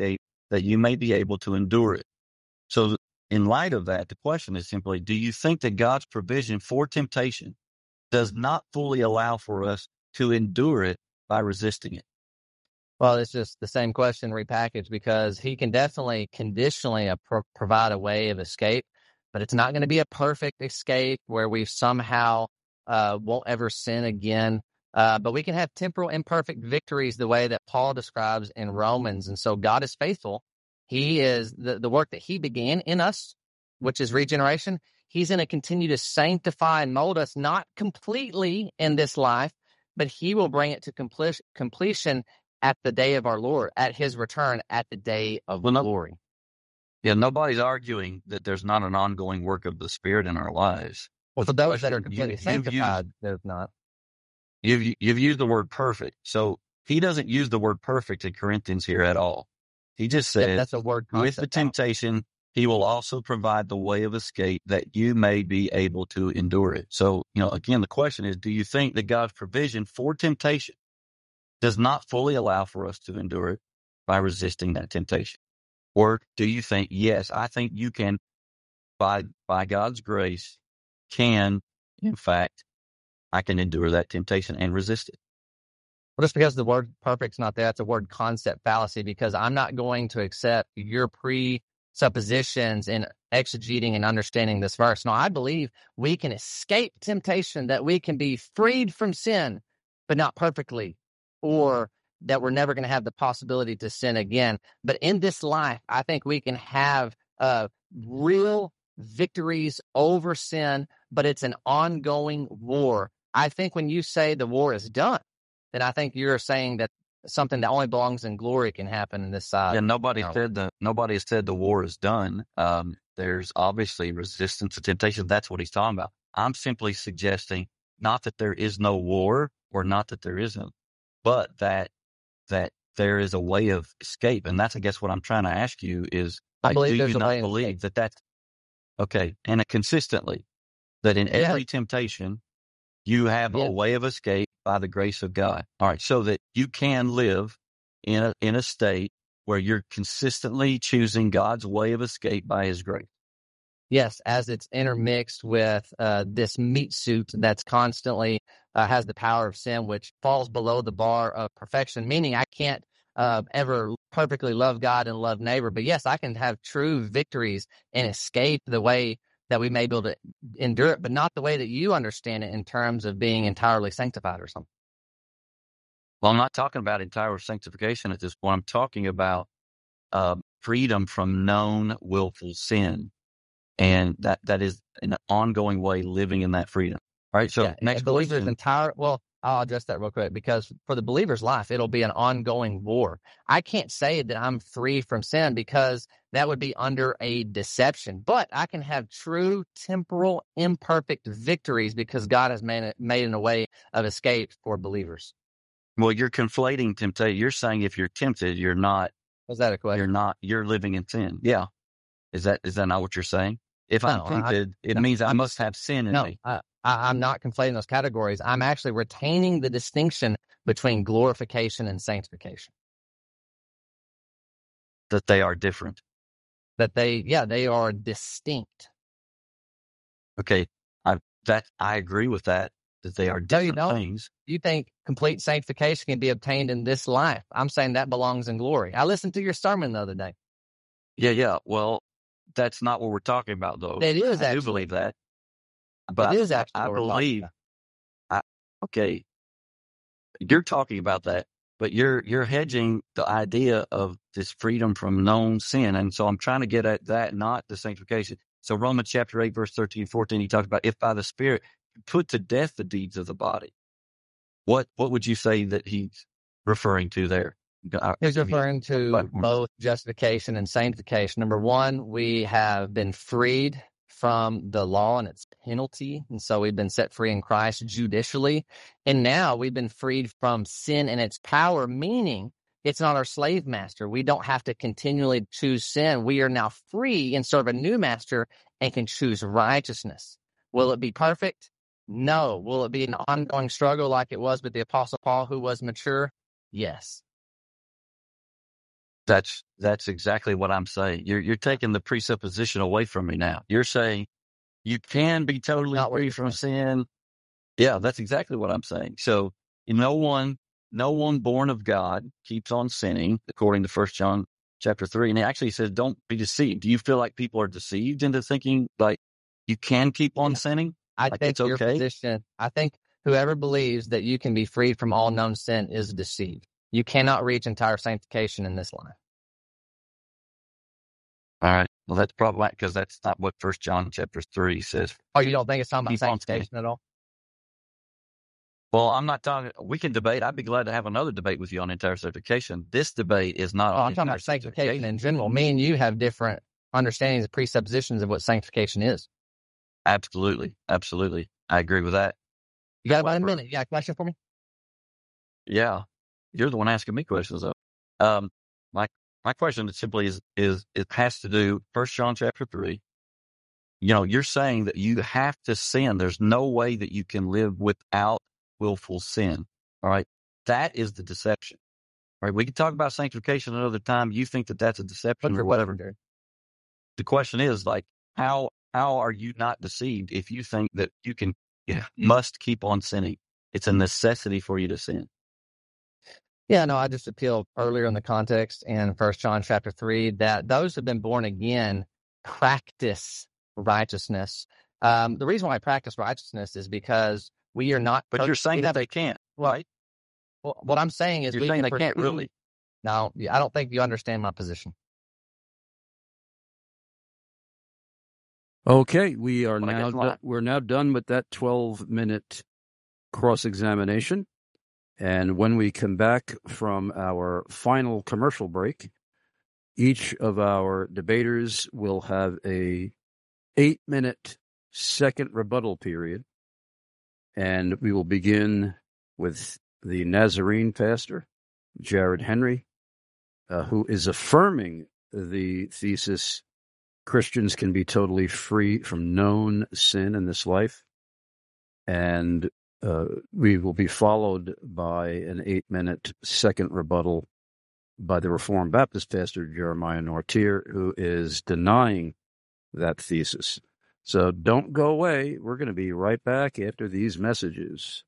that you may be able to endure it. So in light of that, the question is simply, do you think that God's provision for temptation does not fully allow for us to endure it by resisting it? Well, it's just the same question repackaged, because he can definitely conditionally provide a way of escape, but it's not going to be a perfect escape where we somehow won't ever sin again. But we can have temporal imperfect victories the way that Paul describes in Romans. And so God is faithful. He is the work that he began in us, which is regeneration. He's going to continue to sanctify and mold us, not completely in this life, but he will bring it to completion at the day of our Lord, at his return, at the day of glory. Yeah, nobody's arguing that there's not an ongoing work of the Spirit in our lives. Well, for those that are completely sanctified, there's not. You've used the word perfect. So he doesn't use the word perfect in Corinthians here at all. He just said, that's a word with the temptation, he will also provide the way of escape that you may be able to endure it. So, again, the question is, do you think that God's provision for temptation does not fully allow for us to endure it by resisting that temptation? Or do you think, yes, I think you can, by God's grace, in fact, I can endure that temptation and resist it? Well, just because the word perfect's not there, it's a word concept fallacy, because I'm not going to accept your presuppositions in exegeting and understanding this verse. No, I believe we can escape temptation, that we can be freed from sin, but not perfectly, or that we're never going to have the possibility to sin again. But in this life, I think we can have real victories over sin, but it's an ongoing war. I think when you say the war is done, then I think you're saying that something that only belongs in glory can happen in this side. Yeah, nobody has said the war is done. There's obviously resistance to temptation. That's what he's talking about. I'm simply suggesting not that there is no war, or not that there isn't, but that there is a way of escape. And that's, I guess, what I'm trying to ask you is, I believe do there's you a not way believe that that's okay, and consistently, that in every temptation you have a way of escape by the grace of God? All right, so that you can live in a state where you're consistently choosing God's way of escape by his grace. Yes, as it's intermixed with this meat suit that's constantly has the power of sin, which falls below the bar of perfection, meaning I can't ever perfectly love God and love neighbor. But yes, I can have true victories and escape the way that we may be able to endure it, but not the way that you understand it in terms of being entirely sanctified or something. Well, I'm not talking about entire sanctification at this point. I'm talking about freedom from known willful sin. And that is an ongoing way living in that freedom. All right. So next believer's I'll address that real quick, because for the believer's life, it'll be an ongoing war. I can't say that I'm free from sin, because that would be under a deception, but I can have true temporal imperfect victories because God has made in a way of escape for believers. Well, you're conflating temptation. You're saying if you're tempted, you're not. Was that a question? You're living in sin. Yeah. Is that not what you're saying? If I'm tempted, it means I must have sin in me. I'm not conflating those categories. I'm actually retaining the distinction between glorification and sanctification. That they are different. That they are distinct. Okay, I agree with that they are different things. You think complete sanctification can be obtained in this life? I'm saying that belongs in glory. I listened to your sermon the other day. Yeah. Well, that's not what we're talking about, though. It is. I do believe that. But it is actually. I believe. Okay, you're talking about that, but you're hedging the idea of this freedom from known sin, and so I'm trying to get at that, not the sanctification. So Romans chapter 8, verse 13, 14, he talks about if by the Spirit you put to death the deeds of the body. What would you say that he's referring to there? He's referring to both justification and sanctification. Number one, we have been freed from the law and its penalty, and so we've been set free in Christ judicially. And now we've been freed from sin and its power, meaning it's not our slave master. We don't have to continually choose sin. We are now free and serve a new master and can choose righteousness. Will it be perfect? No. Will it be an ongoing struggle like it was with the Apostle Paul, who was mature? Yes. That's exactly what I'm saying. You're taking the presupposition away from me now. You're saying you can be totally free from sin. Yeah, that's exactly what I'm saying. So no one born of God keeps on sinning, according to 1 John chapter 3. And it actually says, don't be deceived. Do you feel like people are deceived into thinking like you can keep on sinning? I Like think it's okay? your position, I think whoever believes that you can be freed from all known sin is deceived. You cannot reach entire sanctification in this life. All right. Well, that's problematic because that's not what 1 John chapter 3 says. Oh, you don't think it's talking about Keep on sanctification at all? Well, I'm not talking. We can debate. I'd be glad to have another debate with you on entire sanctification. This debate is not. Oh, I'm talking about sanctification in general. Me and you have different understandings and presuppositions of what sanctification is. Absolutely. Absolutely. I agree with that. You got about a minute. You got a question for me? Yeah. You're the one asking me questions, though. My question simply is it has to do 1 John chapter 3. You know, you're saying that you have to sin. There's no way that you can live without willful sin. All right. That is the deception. All right. We can talk about sanctification another time. You think that that's a deception or whatever. The question is like, how are you not deceived if you think that you must keep on sinning? It's a necessity for you to sin. Yeah, no, I just appealed earlier in the context in 1 John chapter 3 that those who have been born again practice righteousness. The reason why I practice righteousness is because we are not. But you're saying that they can't, right? Well, what I'm saying is you're saying they can't really. No, I don't think you understand my position. Okay, we're now done with that 12-minute cross-examination. And when we come back from our final commercial break, each of our debaters will have a 8-minute second rebuttal period. And we will begin with the Nazarene pastor, Jared Henry, who is affirming the thesis Christians can be totally free from known sin in this life. And we will be followed by an 8-minute second rebuttal by the Reformed Baptist pastor, Jeremiah Nortier, who is denying that thesis. So don't go away. We're going to be right back after these messages.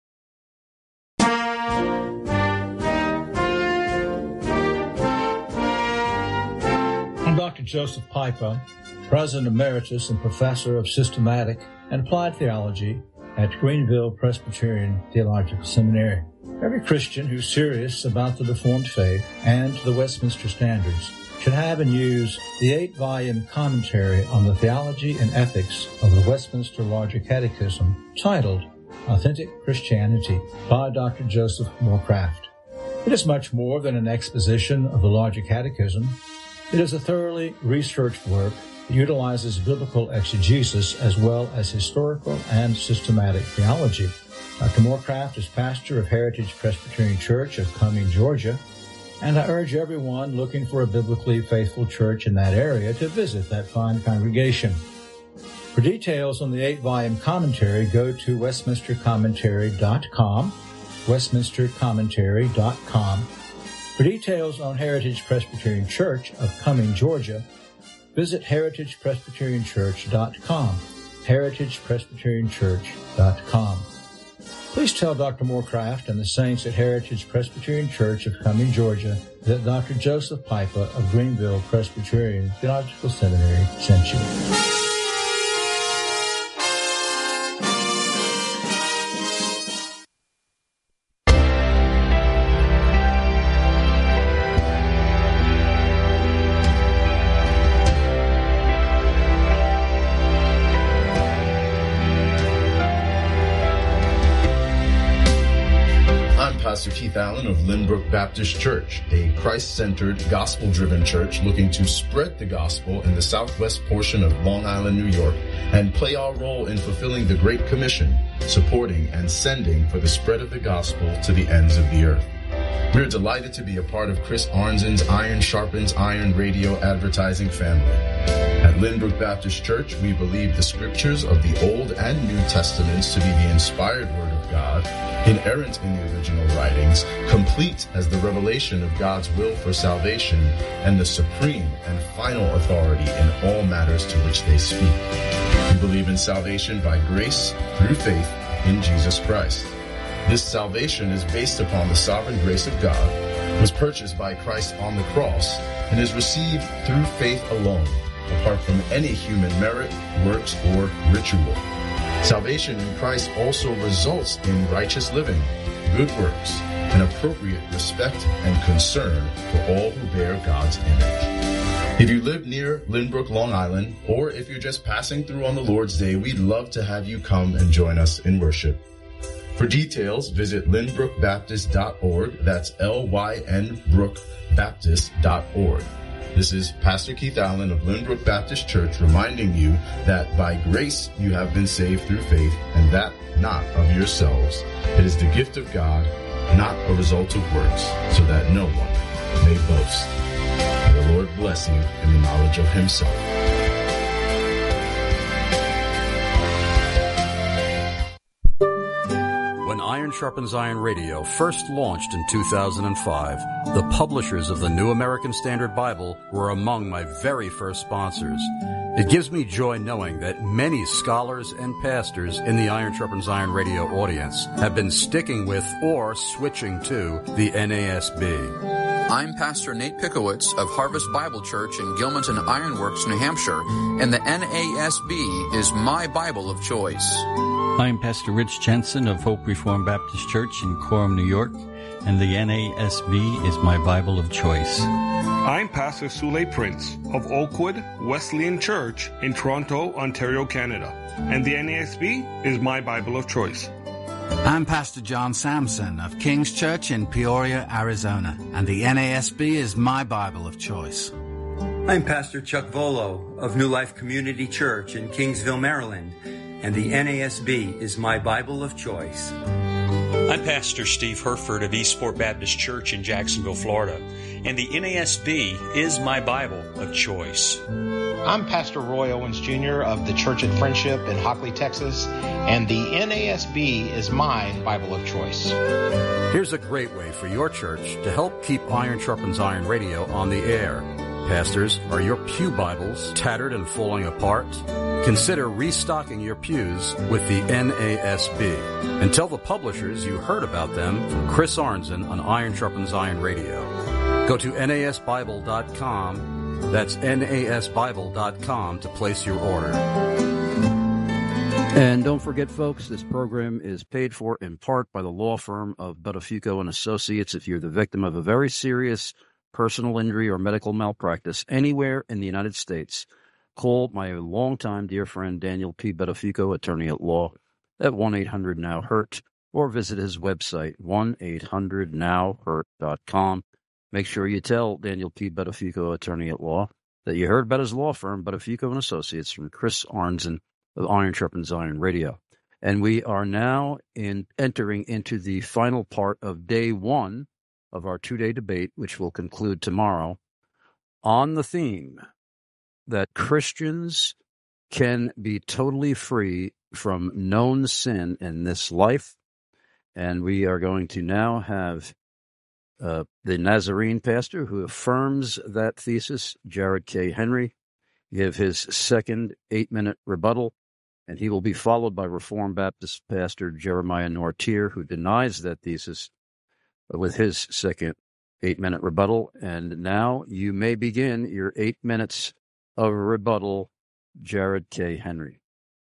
I'm Dr. Joseph Pipa, President Emeritus and Professor of Systematic and Applied Theology at Greenville Presbyterian Theological Seminary. Every Christian who's serious about the Reformed faith and the Westminster Standards should have and use the 8-volume commentary on the theology and ethics of the Westminster Larger Catechism titled Authentic Christianity by Dr. Joseph Morecraft. It is much more than an exposition of the Larger Catechism. It is a thoroughly researched work that utilizes biblical exegesis as well as historical and systematic theology. Dr. Morecraft is pastor of Heritage Presbyterian Church of Cumming, Georgia, and I urge everyone looking for a biblically faithful church in that area to visit that fine congregation. For details on the 8-volume commentary, go to westminstercommentary.com, westminstercommentary.com. For details on Heritage Presbyterian Church of Cumming, Georgia, visit heritagepresbyterianchurch.com, heritagepresbyterianchurch.com. Please tell Dr. Morecraft and the saints at Heritage Presbyterian Church of Cumming, Georgia, that Dr. Joseph Pipa of Greenville Presbyterian Theological Seminary sent you. Pastor Keith Allen of Lynbrook Baptist Church, a Christ-centered, gospel-driven church looking to spread the gospel in the southwest portion of Long Island, New York, and play our role in fulfilling the Great Commission, supporting and sending for the spread of the gospel to the ends of the earth. We're delighted to be a part of Chris Arnzen's Iron Sharpens Iron radio advertising family. At Lynbrook Baptist Church, we believe the scriptures of the Old and New Testaments to be the inspired Word of God, inerrant in the original writings, complete as the revelation of God's will for salvation, and the supreme and final authority in all matters to which they speak. We believe in salvation by grace through faith in Jesus Christ. This salvation is based upon the sovereign grace of God, was purchased by Christ on the cross, and is received through faith alone, apart from any human merit, works, or ritual. Salvation in Christ also results in righteous living, good works, and appropriate respect and concern for all who bear God's image. If you live near Lynbrook, Long Island, or if you're just passing through on the Lord's Day, we'd love to have you come and join us in worship. For details, visit lynbrookbaptist.org. That's lynbrookbaptist.org. This is Pastor Keith Allen of Lynbrook Baptist Church reminding you that by grace you have been saved through faith, and that not of yourselves. It is the gift of God, not a result of works, so that no one may boast. May the Lord bless you in the knowledge of himself. When Iron Sharpens Iron Radio first launched in 2005, the publishers of the New American Standard Bible were among my very first sponsors. It gives me joy knowing that many scholars and pastors in the Iron Sharpens Iron Radio audience have been sticking with or switching to the NASB. I'm Pastor Nate Pickowitz of Harvest Bible Church in Gilmanton Ironworks, New Hampshire, and the NASB is my Bible of choice. I'm Pastor Rich Jensen of Hope Reformed Baptist Church in Coram, New York, and the NASB is my Bible of choice. I'm Pastor Sule Prince of Oakwood Wesleyan Church in Toronto, Ontario, Canada, and the NASB is my Bible of choice. I'm Pastor John Sampson of King's Church in Peoria, Arizona, and the NASB is my Bible of choice. I'm Pastor Chuck Volo of New Life Community Church in Kingsville, Maryland, and the NASB is my Bible of choice. I'm Pastor Steve Herford of Eastport Baptist Church in Jacksonville, Florida, and the NASB is my Bible of choice. I'm Pastor Roy Owens Jr. of the Church at Friendship in Hockley, Texas, and the NASB is my Bible of choice. Here's a great way for your church to help keep Iron Sharpens Iron Radio on the air. Pastors, are your pew Bibles tattered and falling apart? Consider restocking your pews with the NASB. And tell the publishers you heard about them from Chris Arnzen on Iron Sharpens Iron Radio. Go to NASBible.com. That's NASBible.com to place your order. And don't forget, folks, this program is paid for in part by the law firm of Buttafuoco and Associates. If you're the victim of a very serious personal injury or medical malpractice anywhere in the United States, call my longtime dear friend Daniel P. Buttafuoco, attorney at law, at 1-800-NOW-HURT, or visit his website, 1-800-NOW-HURT.com. Make sure you tell Daniel P. Buttafuoco, attorney at law, that you heard about his law firm, Buttafuoco and Associates, from Chris Arnzen of Iron Sharpens Iron Radio. And we are now entering into the final part of day one of our two-day debate, which will conclude tomorrow, on the theme that Christians can be totally free from known sin in this life. And we are going to now have the Nazarene pastor who affirms that thesis, Jared K. Henry, give his second 8-minute rebuttal, and he will be followed by Reformed Baptist pastor Jeremiah Nortier, who denies that thesis, with his second 8-minute rebuttal. And now you may begin your 8 minutes of rebuttal, Jared K. Henry.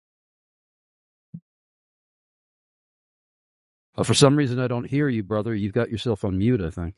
For some reason, I don't hear you, brother. You've got yourself on mute, I think.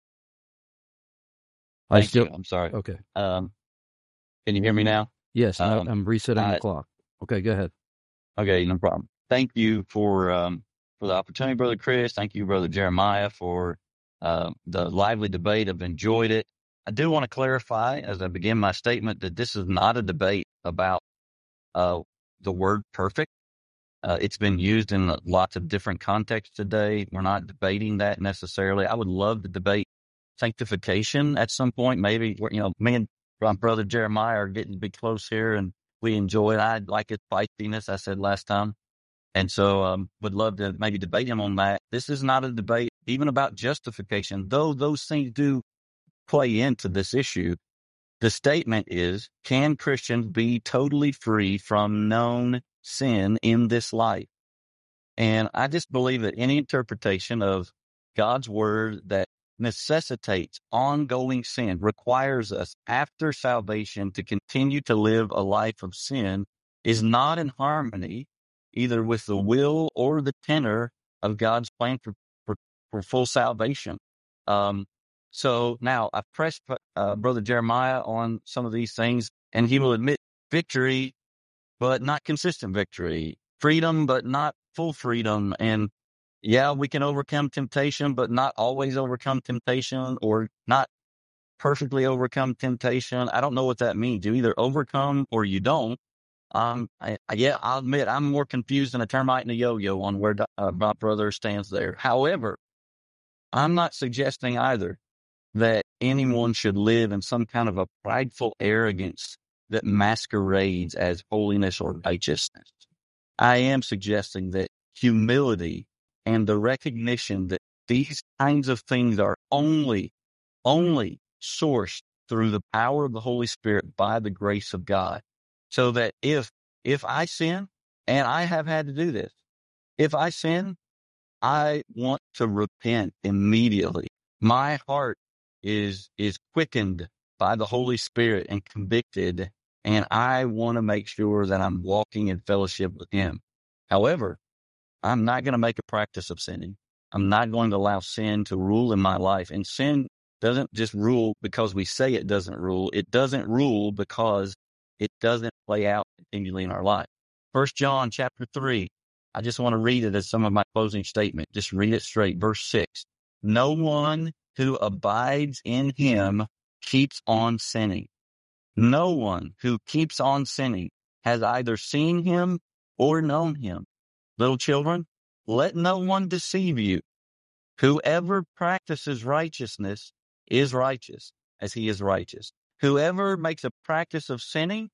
Thank you. I'm sorry. Okay. Can you hear me now? Yes, I'm resetting the clock. Okay, go ahead. Okay, no problem. Thank you for the opportunity, Brother Chris. Thank you, Brother Jeremiah, for the lively debate. I've enjoyed it. I do want to clarify as I begin my statement that this is not a debate about the word perfect. It's been used in lots of different contexts today. We're not debating that necessarily. I would love to debate sanctification at some point. Maybe, me and my brother Jeremiah are getting to be close here, and we enjoy it. I like his feistiness, I said last time. And so would love to maybe debate him on that. This is not a debate even about justification, though those things do play into this issue. The statement is, can Christians be totally free from known sin in this life? And I just believe that any interpretation of God's word that necessitates ongoing sin, requires us after salvation to continue to live a life of sin, is not in harmony either with the will or the tenor of God's plan for full salvation. So now I've pressed Brother Jeremiah on some of these things, and he will admit victory, but not consistent victory. Freedom, but not full freedom. And yeah, we can overcome temptation, but not always overcome temptation, or not perfectly overcome temptation. I don't know what that means. You either overcome or you don't. I'll admit I'm more confused than a termite and a yo-yo on where my brother stands there. However, I'm not suggesting either that anyone should live in some kind of a prideful arrogance that masquerades as holiness or righteousness. I am suggesting that humility and the recognition that these kinds of things are only sourced through the power of the Holy Spirit by the grace of God. So that if I sin, and I have had to do this, if I sin, I want to repent immediately. My heart is quickened by the Holy Spirit and convicted, and I want to make sure that I'm walking in fellowship with Him. However, I'm not going to make a practice of sinning. I'm not going to allow sin to rule in my life. And sin doesn't just rule because we say it doesn't rule. It doesn't rule because it doesn't play out continually in our life. 1 John chapter 3. I just want to read it as some of my closing statement. Just read it straight. Verse 6. No one who abides in Him keeps on sinning. No one who keeps on sinning has either seen Him or known Him. Little children, let no one deceive you. Whoever practices righteousness is righteous as He is righteous. Whoever makes a practice of sinning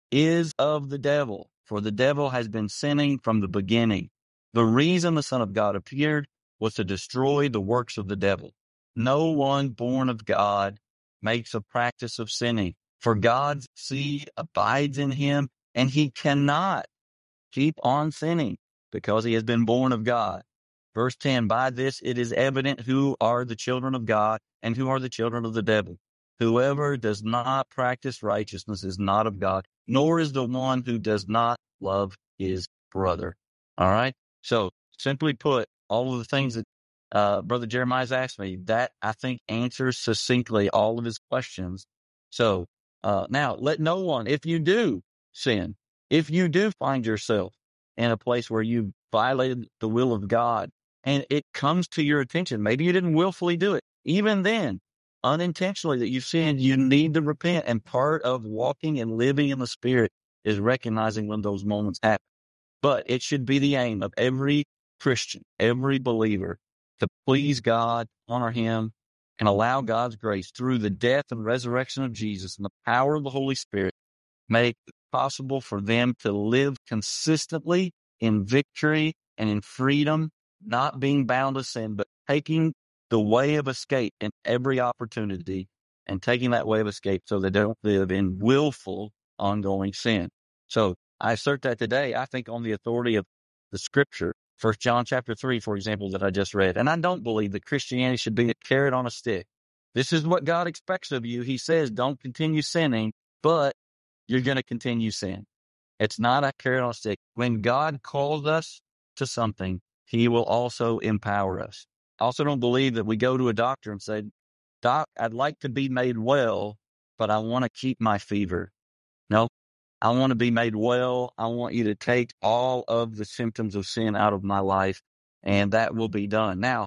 is of the devil, for the devil has been sinning from the beginning. The reason the Son of God appeared was to destroy the works of the devil. No one born of God makes a practice of sinning, for God's seed abides in him, and he cannot keep on sinning because he has been born of God. Verse 10, by this it is evident who are the children of God and who are the children of the devil. Whoever does not practice righteousness is not of God, nor is the one who does not love his brother. All right? So, simply put, all of the things that Brother Jeremiah's asked me, that I think answers succinctly all of his questions. So, now, let no one, if you do sin, if you do find yourself in a place where you violated the will of God, and it comes to your attention, maybe you didn't willfully do it, even then, unintentionally that you've sinned, you need to repent. And part of walking and living in the Spirit is recognizing when those moments happen. But it should be the aim of every Christian, every believer, to please God, honor Him, and allow God's grace through the death and resurrection of Jesus and the power of the Holy Spirit make it possible for them to live consistently in victory and in freedom, not being bound to sin, but taking the way of escape in every opportunity and taking that way of escape so they don't live in willful, ongoing sin. So I assert that today, I think, on the authority of the Scripture, 1 John chapter 3, for example, that I just read. And I don't believe that Christianity should be a carrot on a stick. This is what God expects of you. He says, don't continue sinning, but you're going to continue sin. It's not a carrot on a stick. When God calls us to something, He will also empower us. I also don't believe that we go to a doctor and say, Doc, I'd like to be made well, but I want to keep my fever. No, I want to be made well. I want you to take all of the symptoms of sin out of my life, and that will be done. Now,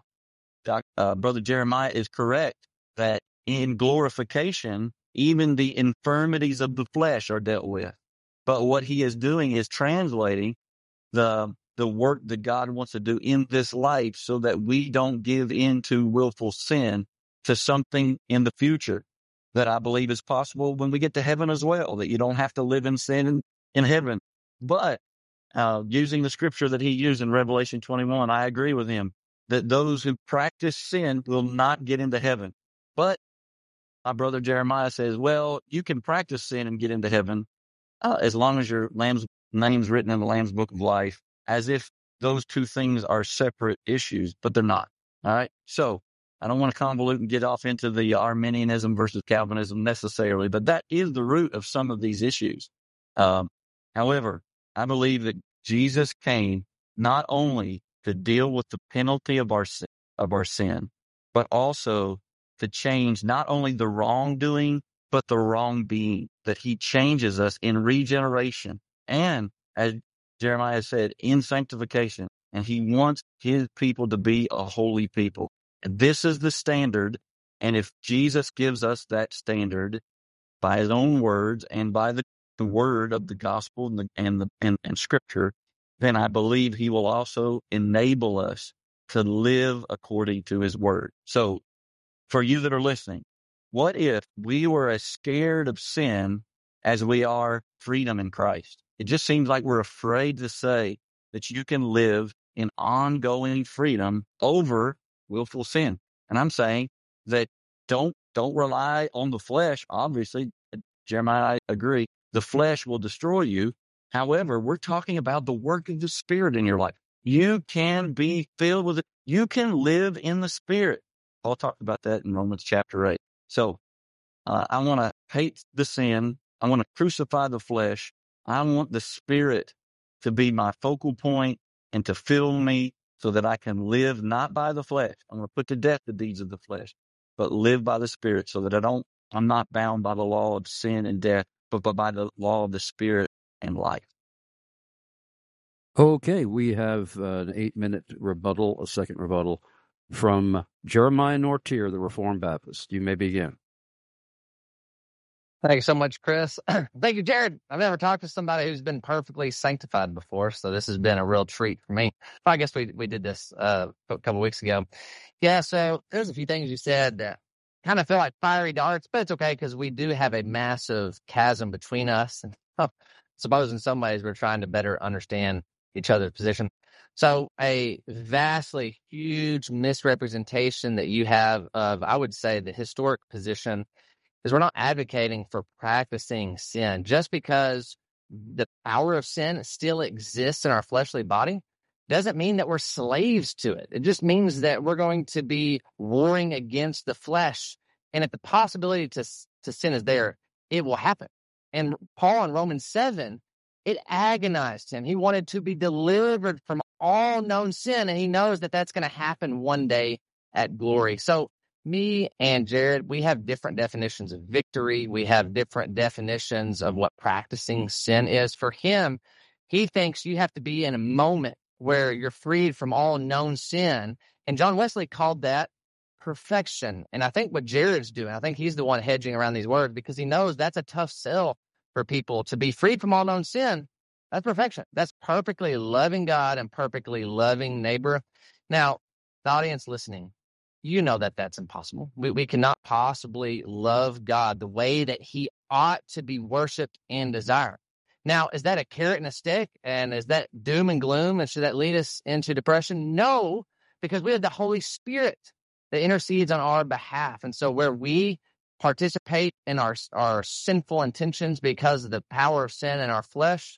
Brother Jeremiah is correct that in glorification, even the infirmities of the flesh are dealt with. But what he is doing is translating the work that God wants to do in this life so that we don't give in to willful sin to something in the future. that I believe is possible when we get to heaven as well, that you don't have to live in sin in heaven. But using the scripture that he used in Revelation 21, I agree with him that those who practice sin will not get into heaven. But my brother Jeremiah says, well, you can practice sin and get into heaven as long as your name's written in the Lamb's Book of Life, as if those two things are separate issues, but they're not. All right. So I don't want to convolute and get off into the Arminianism versus Calvinism necessarily, but that is the root of some of these issues. However, I believe that Jesus came not only to deal with the penalty of our sin, but also to change not only the wrongdoing, but the wrong being, that he changes us in regeneration and, as Jeremiah said, in sanctification. And he wants his people to be a holy people. And this is the standard. And if Jesus gives us that standard by his own words and by the word of the gospel and scripture, then I believe he will also enable us to live according to his word. So for you that are listening, what if we were as scared of sin as we are freedom in Christ? It just seems like we're afraid to say that you can live in ongoing freedom over willful sin. And I'm saying that don't rely on the flesh. Obviously, Jeremiah, I agree. The flesh will destroy you. However, we're talking about the work of the Spirit in your life. You can be filled with it. You can live in the Spirit. Paul talked about that in Romans chapter 8. So I want to hate the sin. I want to crucify the flesh. I want the Spirit to be my focal point and to fill me so that I can live not by the flesh. I'm going to put to death the deeds of the flesh, but live by the Spirit so that I'm not bound by the law of sin and death, but by the law of the Spirit and life. Okay, we have an 8-minute rebuttal, a second rebuttal from Jeremiah Nortier, the Reformed Baptist. You may begin. Thank you so much, Chris. Thank you, Jared. I've never talked to somebody who's been perfectly sanctified before, so this has been a real treat for me. I guess we did this a couple weeks ago. Yeah, so there's a few things you said that kind of feel like fiery darts, but it's okay because we do have a massive chasm between us. And I suppose in some ways we're trying to better understand each other's position. So a vastly huge misrepresentation that you have of, I would say, the historic position is we're not advocating for practicing sin. Just because the power of sin still exists in our fleshly body doesn't mean that we're slaves to it. It just means that we're going to be warring against the flesh. And if the possibility to sin is there, it will happen. And Paul in Romans 7, it agonized him. He wanted to be delivered from all known sin, and he knows that that's going to happen one day at glory. So me and Jared, we have different definitions of victory. We have different definitions of what practicing sin is. For him, he thinks you have to be in a moment where you're freed from all known sin. And John Wesley called that perfection. And I think what Jared's doing, I think he's the one hedging around these words because he knows that's a tough sell for people to be freed from all known sin. That's perfection. That's perfectly loving God and perfectly loving neighbor. Now, the audience listening, you know that that's impossible. We cannot possibly love God the way that he ought to be worshiped and desired. Now, is that a carrot and a stick? And is that doom and gloom? And should that lead us into depression? No, because we have the Holy Spirit that intercedes on our behalf. And so where we participate in our sinful intentions because of the power of sin in our flesh,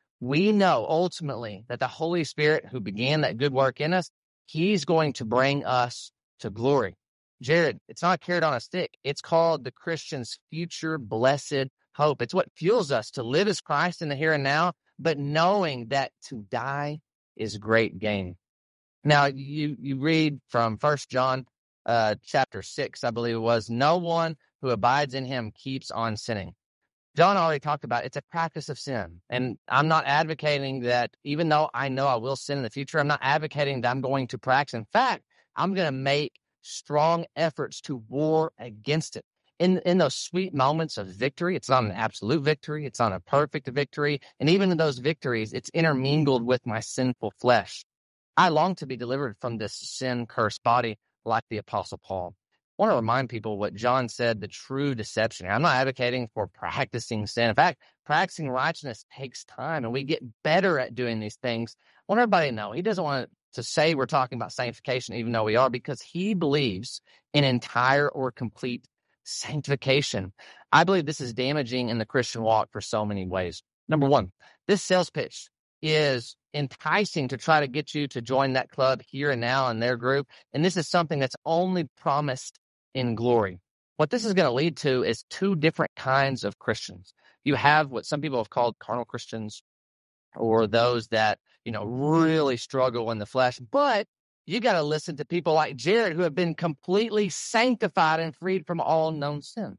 we know ultimately that the Holy Spirit who began that good work in us, he's going to bring us to glory. Jared, it's not a carrot on a stick. It's called the Christian's future blessed hope. It's what fuels us to live as Christ in the here and now, but knowing that to die is great gain. Now, you read from 1 John chapter 6, I believe it was, no one who abides in him keeps on sinning. John already talked about it's a practice of sin. And I'm not advocating that, even though I know I will sin in the future, I'm not advocating that I'm going to practice. In fact, I'm going to make strong efforts to war against it. In those sweet moments of victory, it's not an absolute victory, it's not a perfect victory. And even in those victories, it's intermingled with my sinful flesh. I long to be delivered from this sin-cursed body like the Apostle Paul. want to remind people what John said, the true deception. I'm not advocating for practicing sin. In fact, practicing righteousness takes time, and we get better at doing these things. I want everybody to know he doesn't want to say we're talking about sanctification, even though we are, because he believes in entire or complete sanctification. I believe this is damaging in the Christian walk for so many ways. Number one, this sales pitch is enticing to try to get you to join that club here and now in their group. And this is something that's only promised in glory. What this is going to lead to is two different kinds of Christians. You have what some people have called carnal Christians, or those that, really struggle in the flesh. But you got to listen to people like Jared, who have been completely sanctified and freed from all known sin.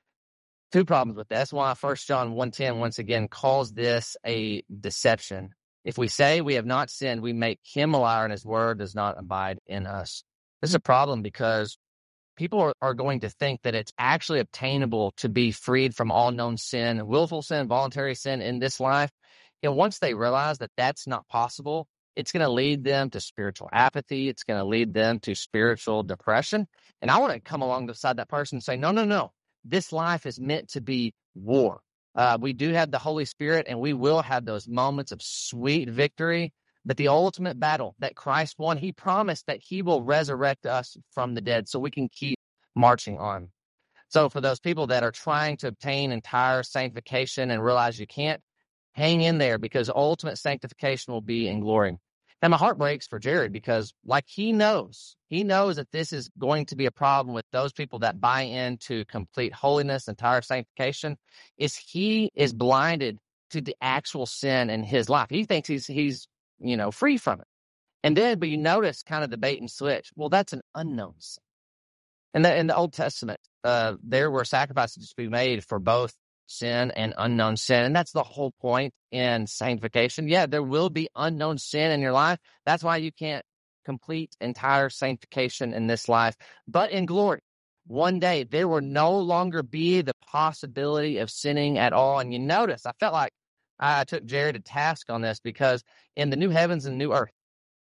Two problems with that. That's why 1 John 1:10 once again calls this a deception. If we say we have not sinned, we make him a liar, and his word does not abide in us. This is a problem because people are going to think that it's actually obtainable to be freed from all known sin, willful sin, voluntary sin in this life. And once they realize that that's not possible, it's going to lead them to spiritual apathy. It's going to lead them to spiritual depression. And I want to come alongside that person and say, no. This life is meant to be war. We do have the Holy Spirit, and we will have those moments of sweet victory. But the ultimate battle that Christ won, he promised that he will resurrect us from the dead so we can keep marching on. So for those people that are trying to obtain entire sanctification and realize you can't, hang in there, because ultimate sanctification will be in glory. And my heart breaks for Jared, because he knows that this is going to be a problem with those people that buy into complete holiness, entire sanctification, is he is blinded to the actual sin in his life. He thinks he's free from it. But you notice kind of the bait and switch. Well, that's an unknown sin. And in the Old Testament, there were sacrifices to be made for both sin and unknown sin. And that's the whole point in sanctification. Yeah, there will be unknown sin in your life. That's why you can't complete entire sanctification in this life. But in glory, one day, there will no longer be the possibility of sinning at all. And you notice, I felt like I took Jared to task on this, because in the new heavens and new earth,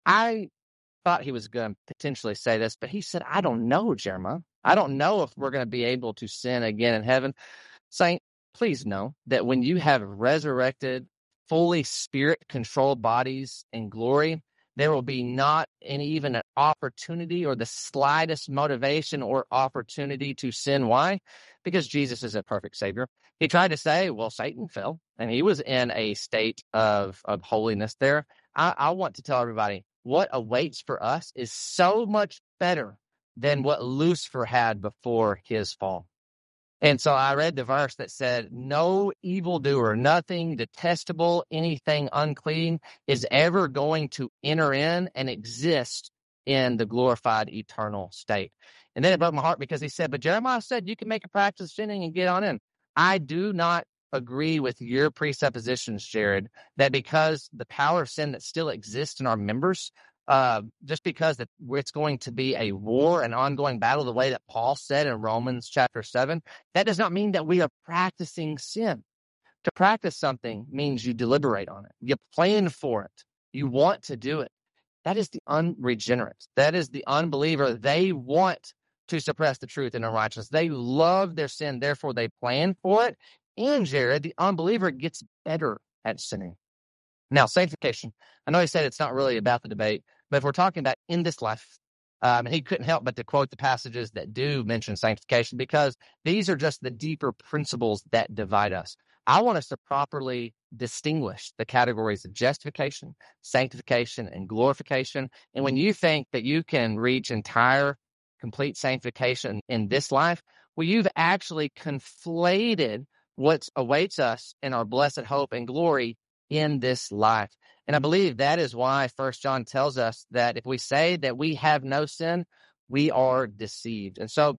I thought he was going to potentially say this, but he said, I don't know, Jeremiah. I don't know if we're going to be able to sin again in heaven. Saint, please know that when you have resurrected, fully spirit-controlled bodies in glory, there will be not even an opportunity or the slightest motivation or opportunity to sin. Why? Because Jesus is a perfect Savior. He tried to say, well, Satan fell, and he was in a state of holiness there. I want to tell everybody, what awaits for us is so much better than what Lucifer had before his fall. And so I read the verse that said, no evildoer, nothing detestable, anything unclean is ever going to enter in and exist in the glorified eternal state. And then it broke my heart, because he said, but Jeremiah said you can make a practice of sinning and get on in. I do not agree with your presuppositions, Jared, that because the power of sin that still exists in our members, just because that it's going to be a war, an ongoing battle, the way that Paul said in Romans chapter 7, that does not mean that we are practicing sin. To practice something means you deliberate on it. You plan for it. You want to do it. That is the unregenerate. That is the unbeliever. They want to suppress the truth and unrighteousness. They love their sin, therefore they plan for it. And Jared, the unbeliever, gets better at sinning. Now, sanctification. I know he said it's not really about the debate, but if we're talking about in this life, he couldn't help but to quote the passages that do mention sanctification, because these are just the deeper principles that divide us. I want us to properly distinguish the categories of justification, sanctification, and glorification. And when you think that you can reach entire, complete sanctification in this life, well, you've actually conflated what awaits us in our blessed hope and glory in this life. And I believe that is why 1 John tells us that if we say that we have no sin, we are deceived. And so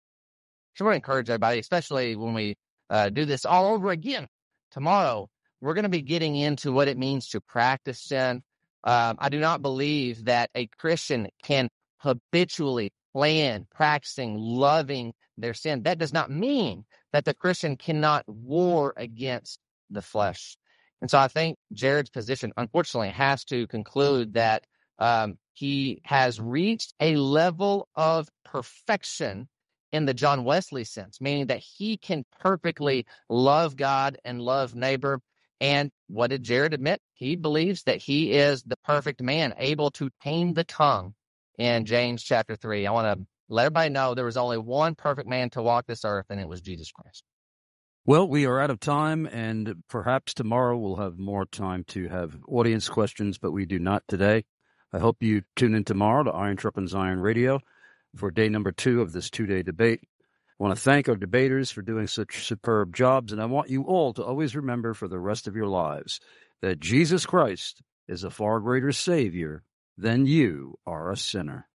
I want to encourage everybody, especially when we do this all over again tomorrow, we're going to be getting into what it means to practice sin. I do not believe that a Christian can habitually plan, practicing, loving their sin. That does not mean that the Christian cannot war against the flesh. And so I think Jared's position, unfortunately, has to conclude that he has reached a level of perfection in the John Wesley sense, meaning that he can perfectly love God and love neighbor. And what did Jared admit? He believes that he is the perfect man, able to tame the tongue in James chapter 3. I want to let everybody know there was only one perfect man to walk this earth, and it was Jesus Christ. Well, we are out of time, and perhaps tomorrow we'll have more time to have audience questions, but we do not today. I hope you tune in tomorrow to Iron Sharpens Iron Radio for day number 2 of this 2-day debate. I want to thank our debaters for doing such superb jobs, and I want you all to always remember for the rest of your lives that Jesus Christ is a far greater Savior than you are a sinner.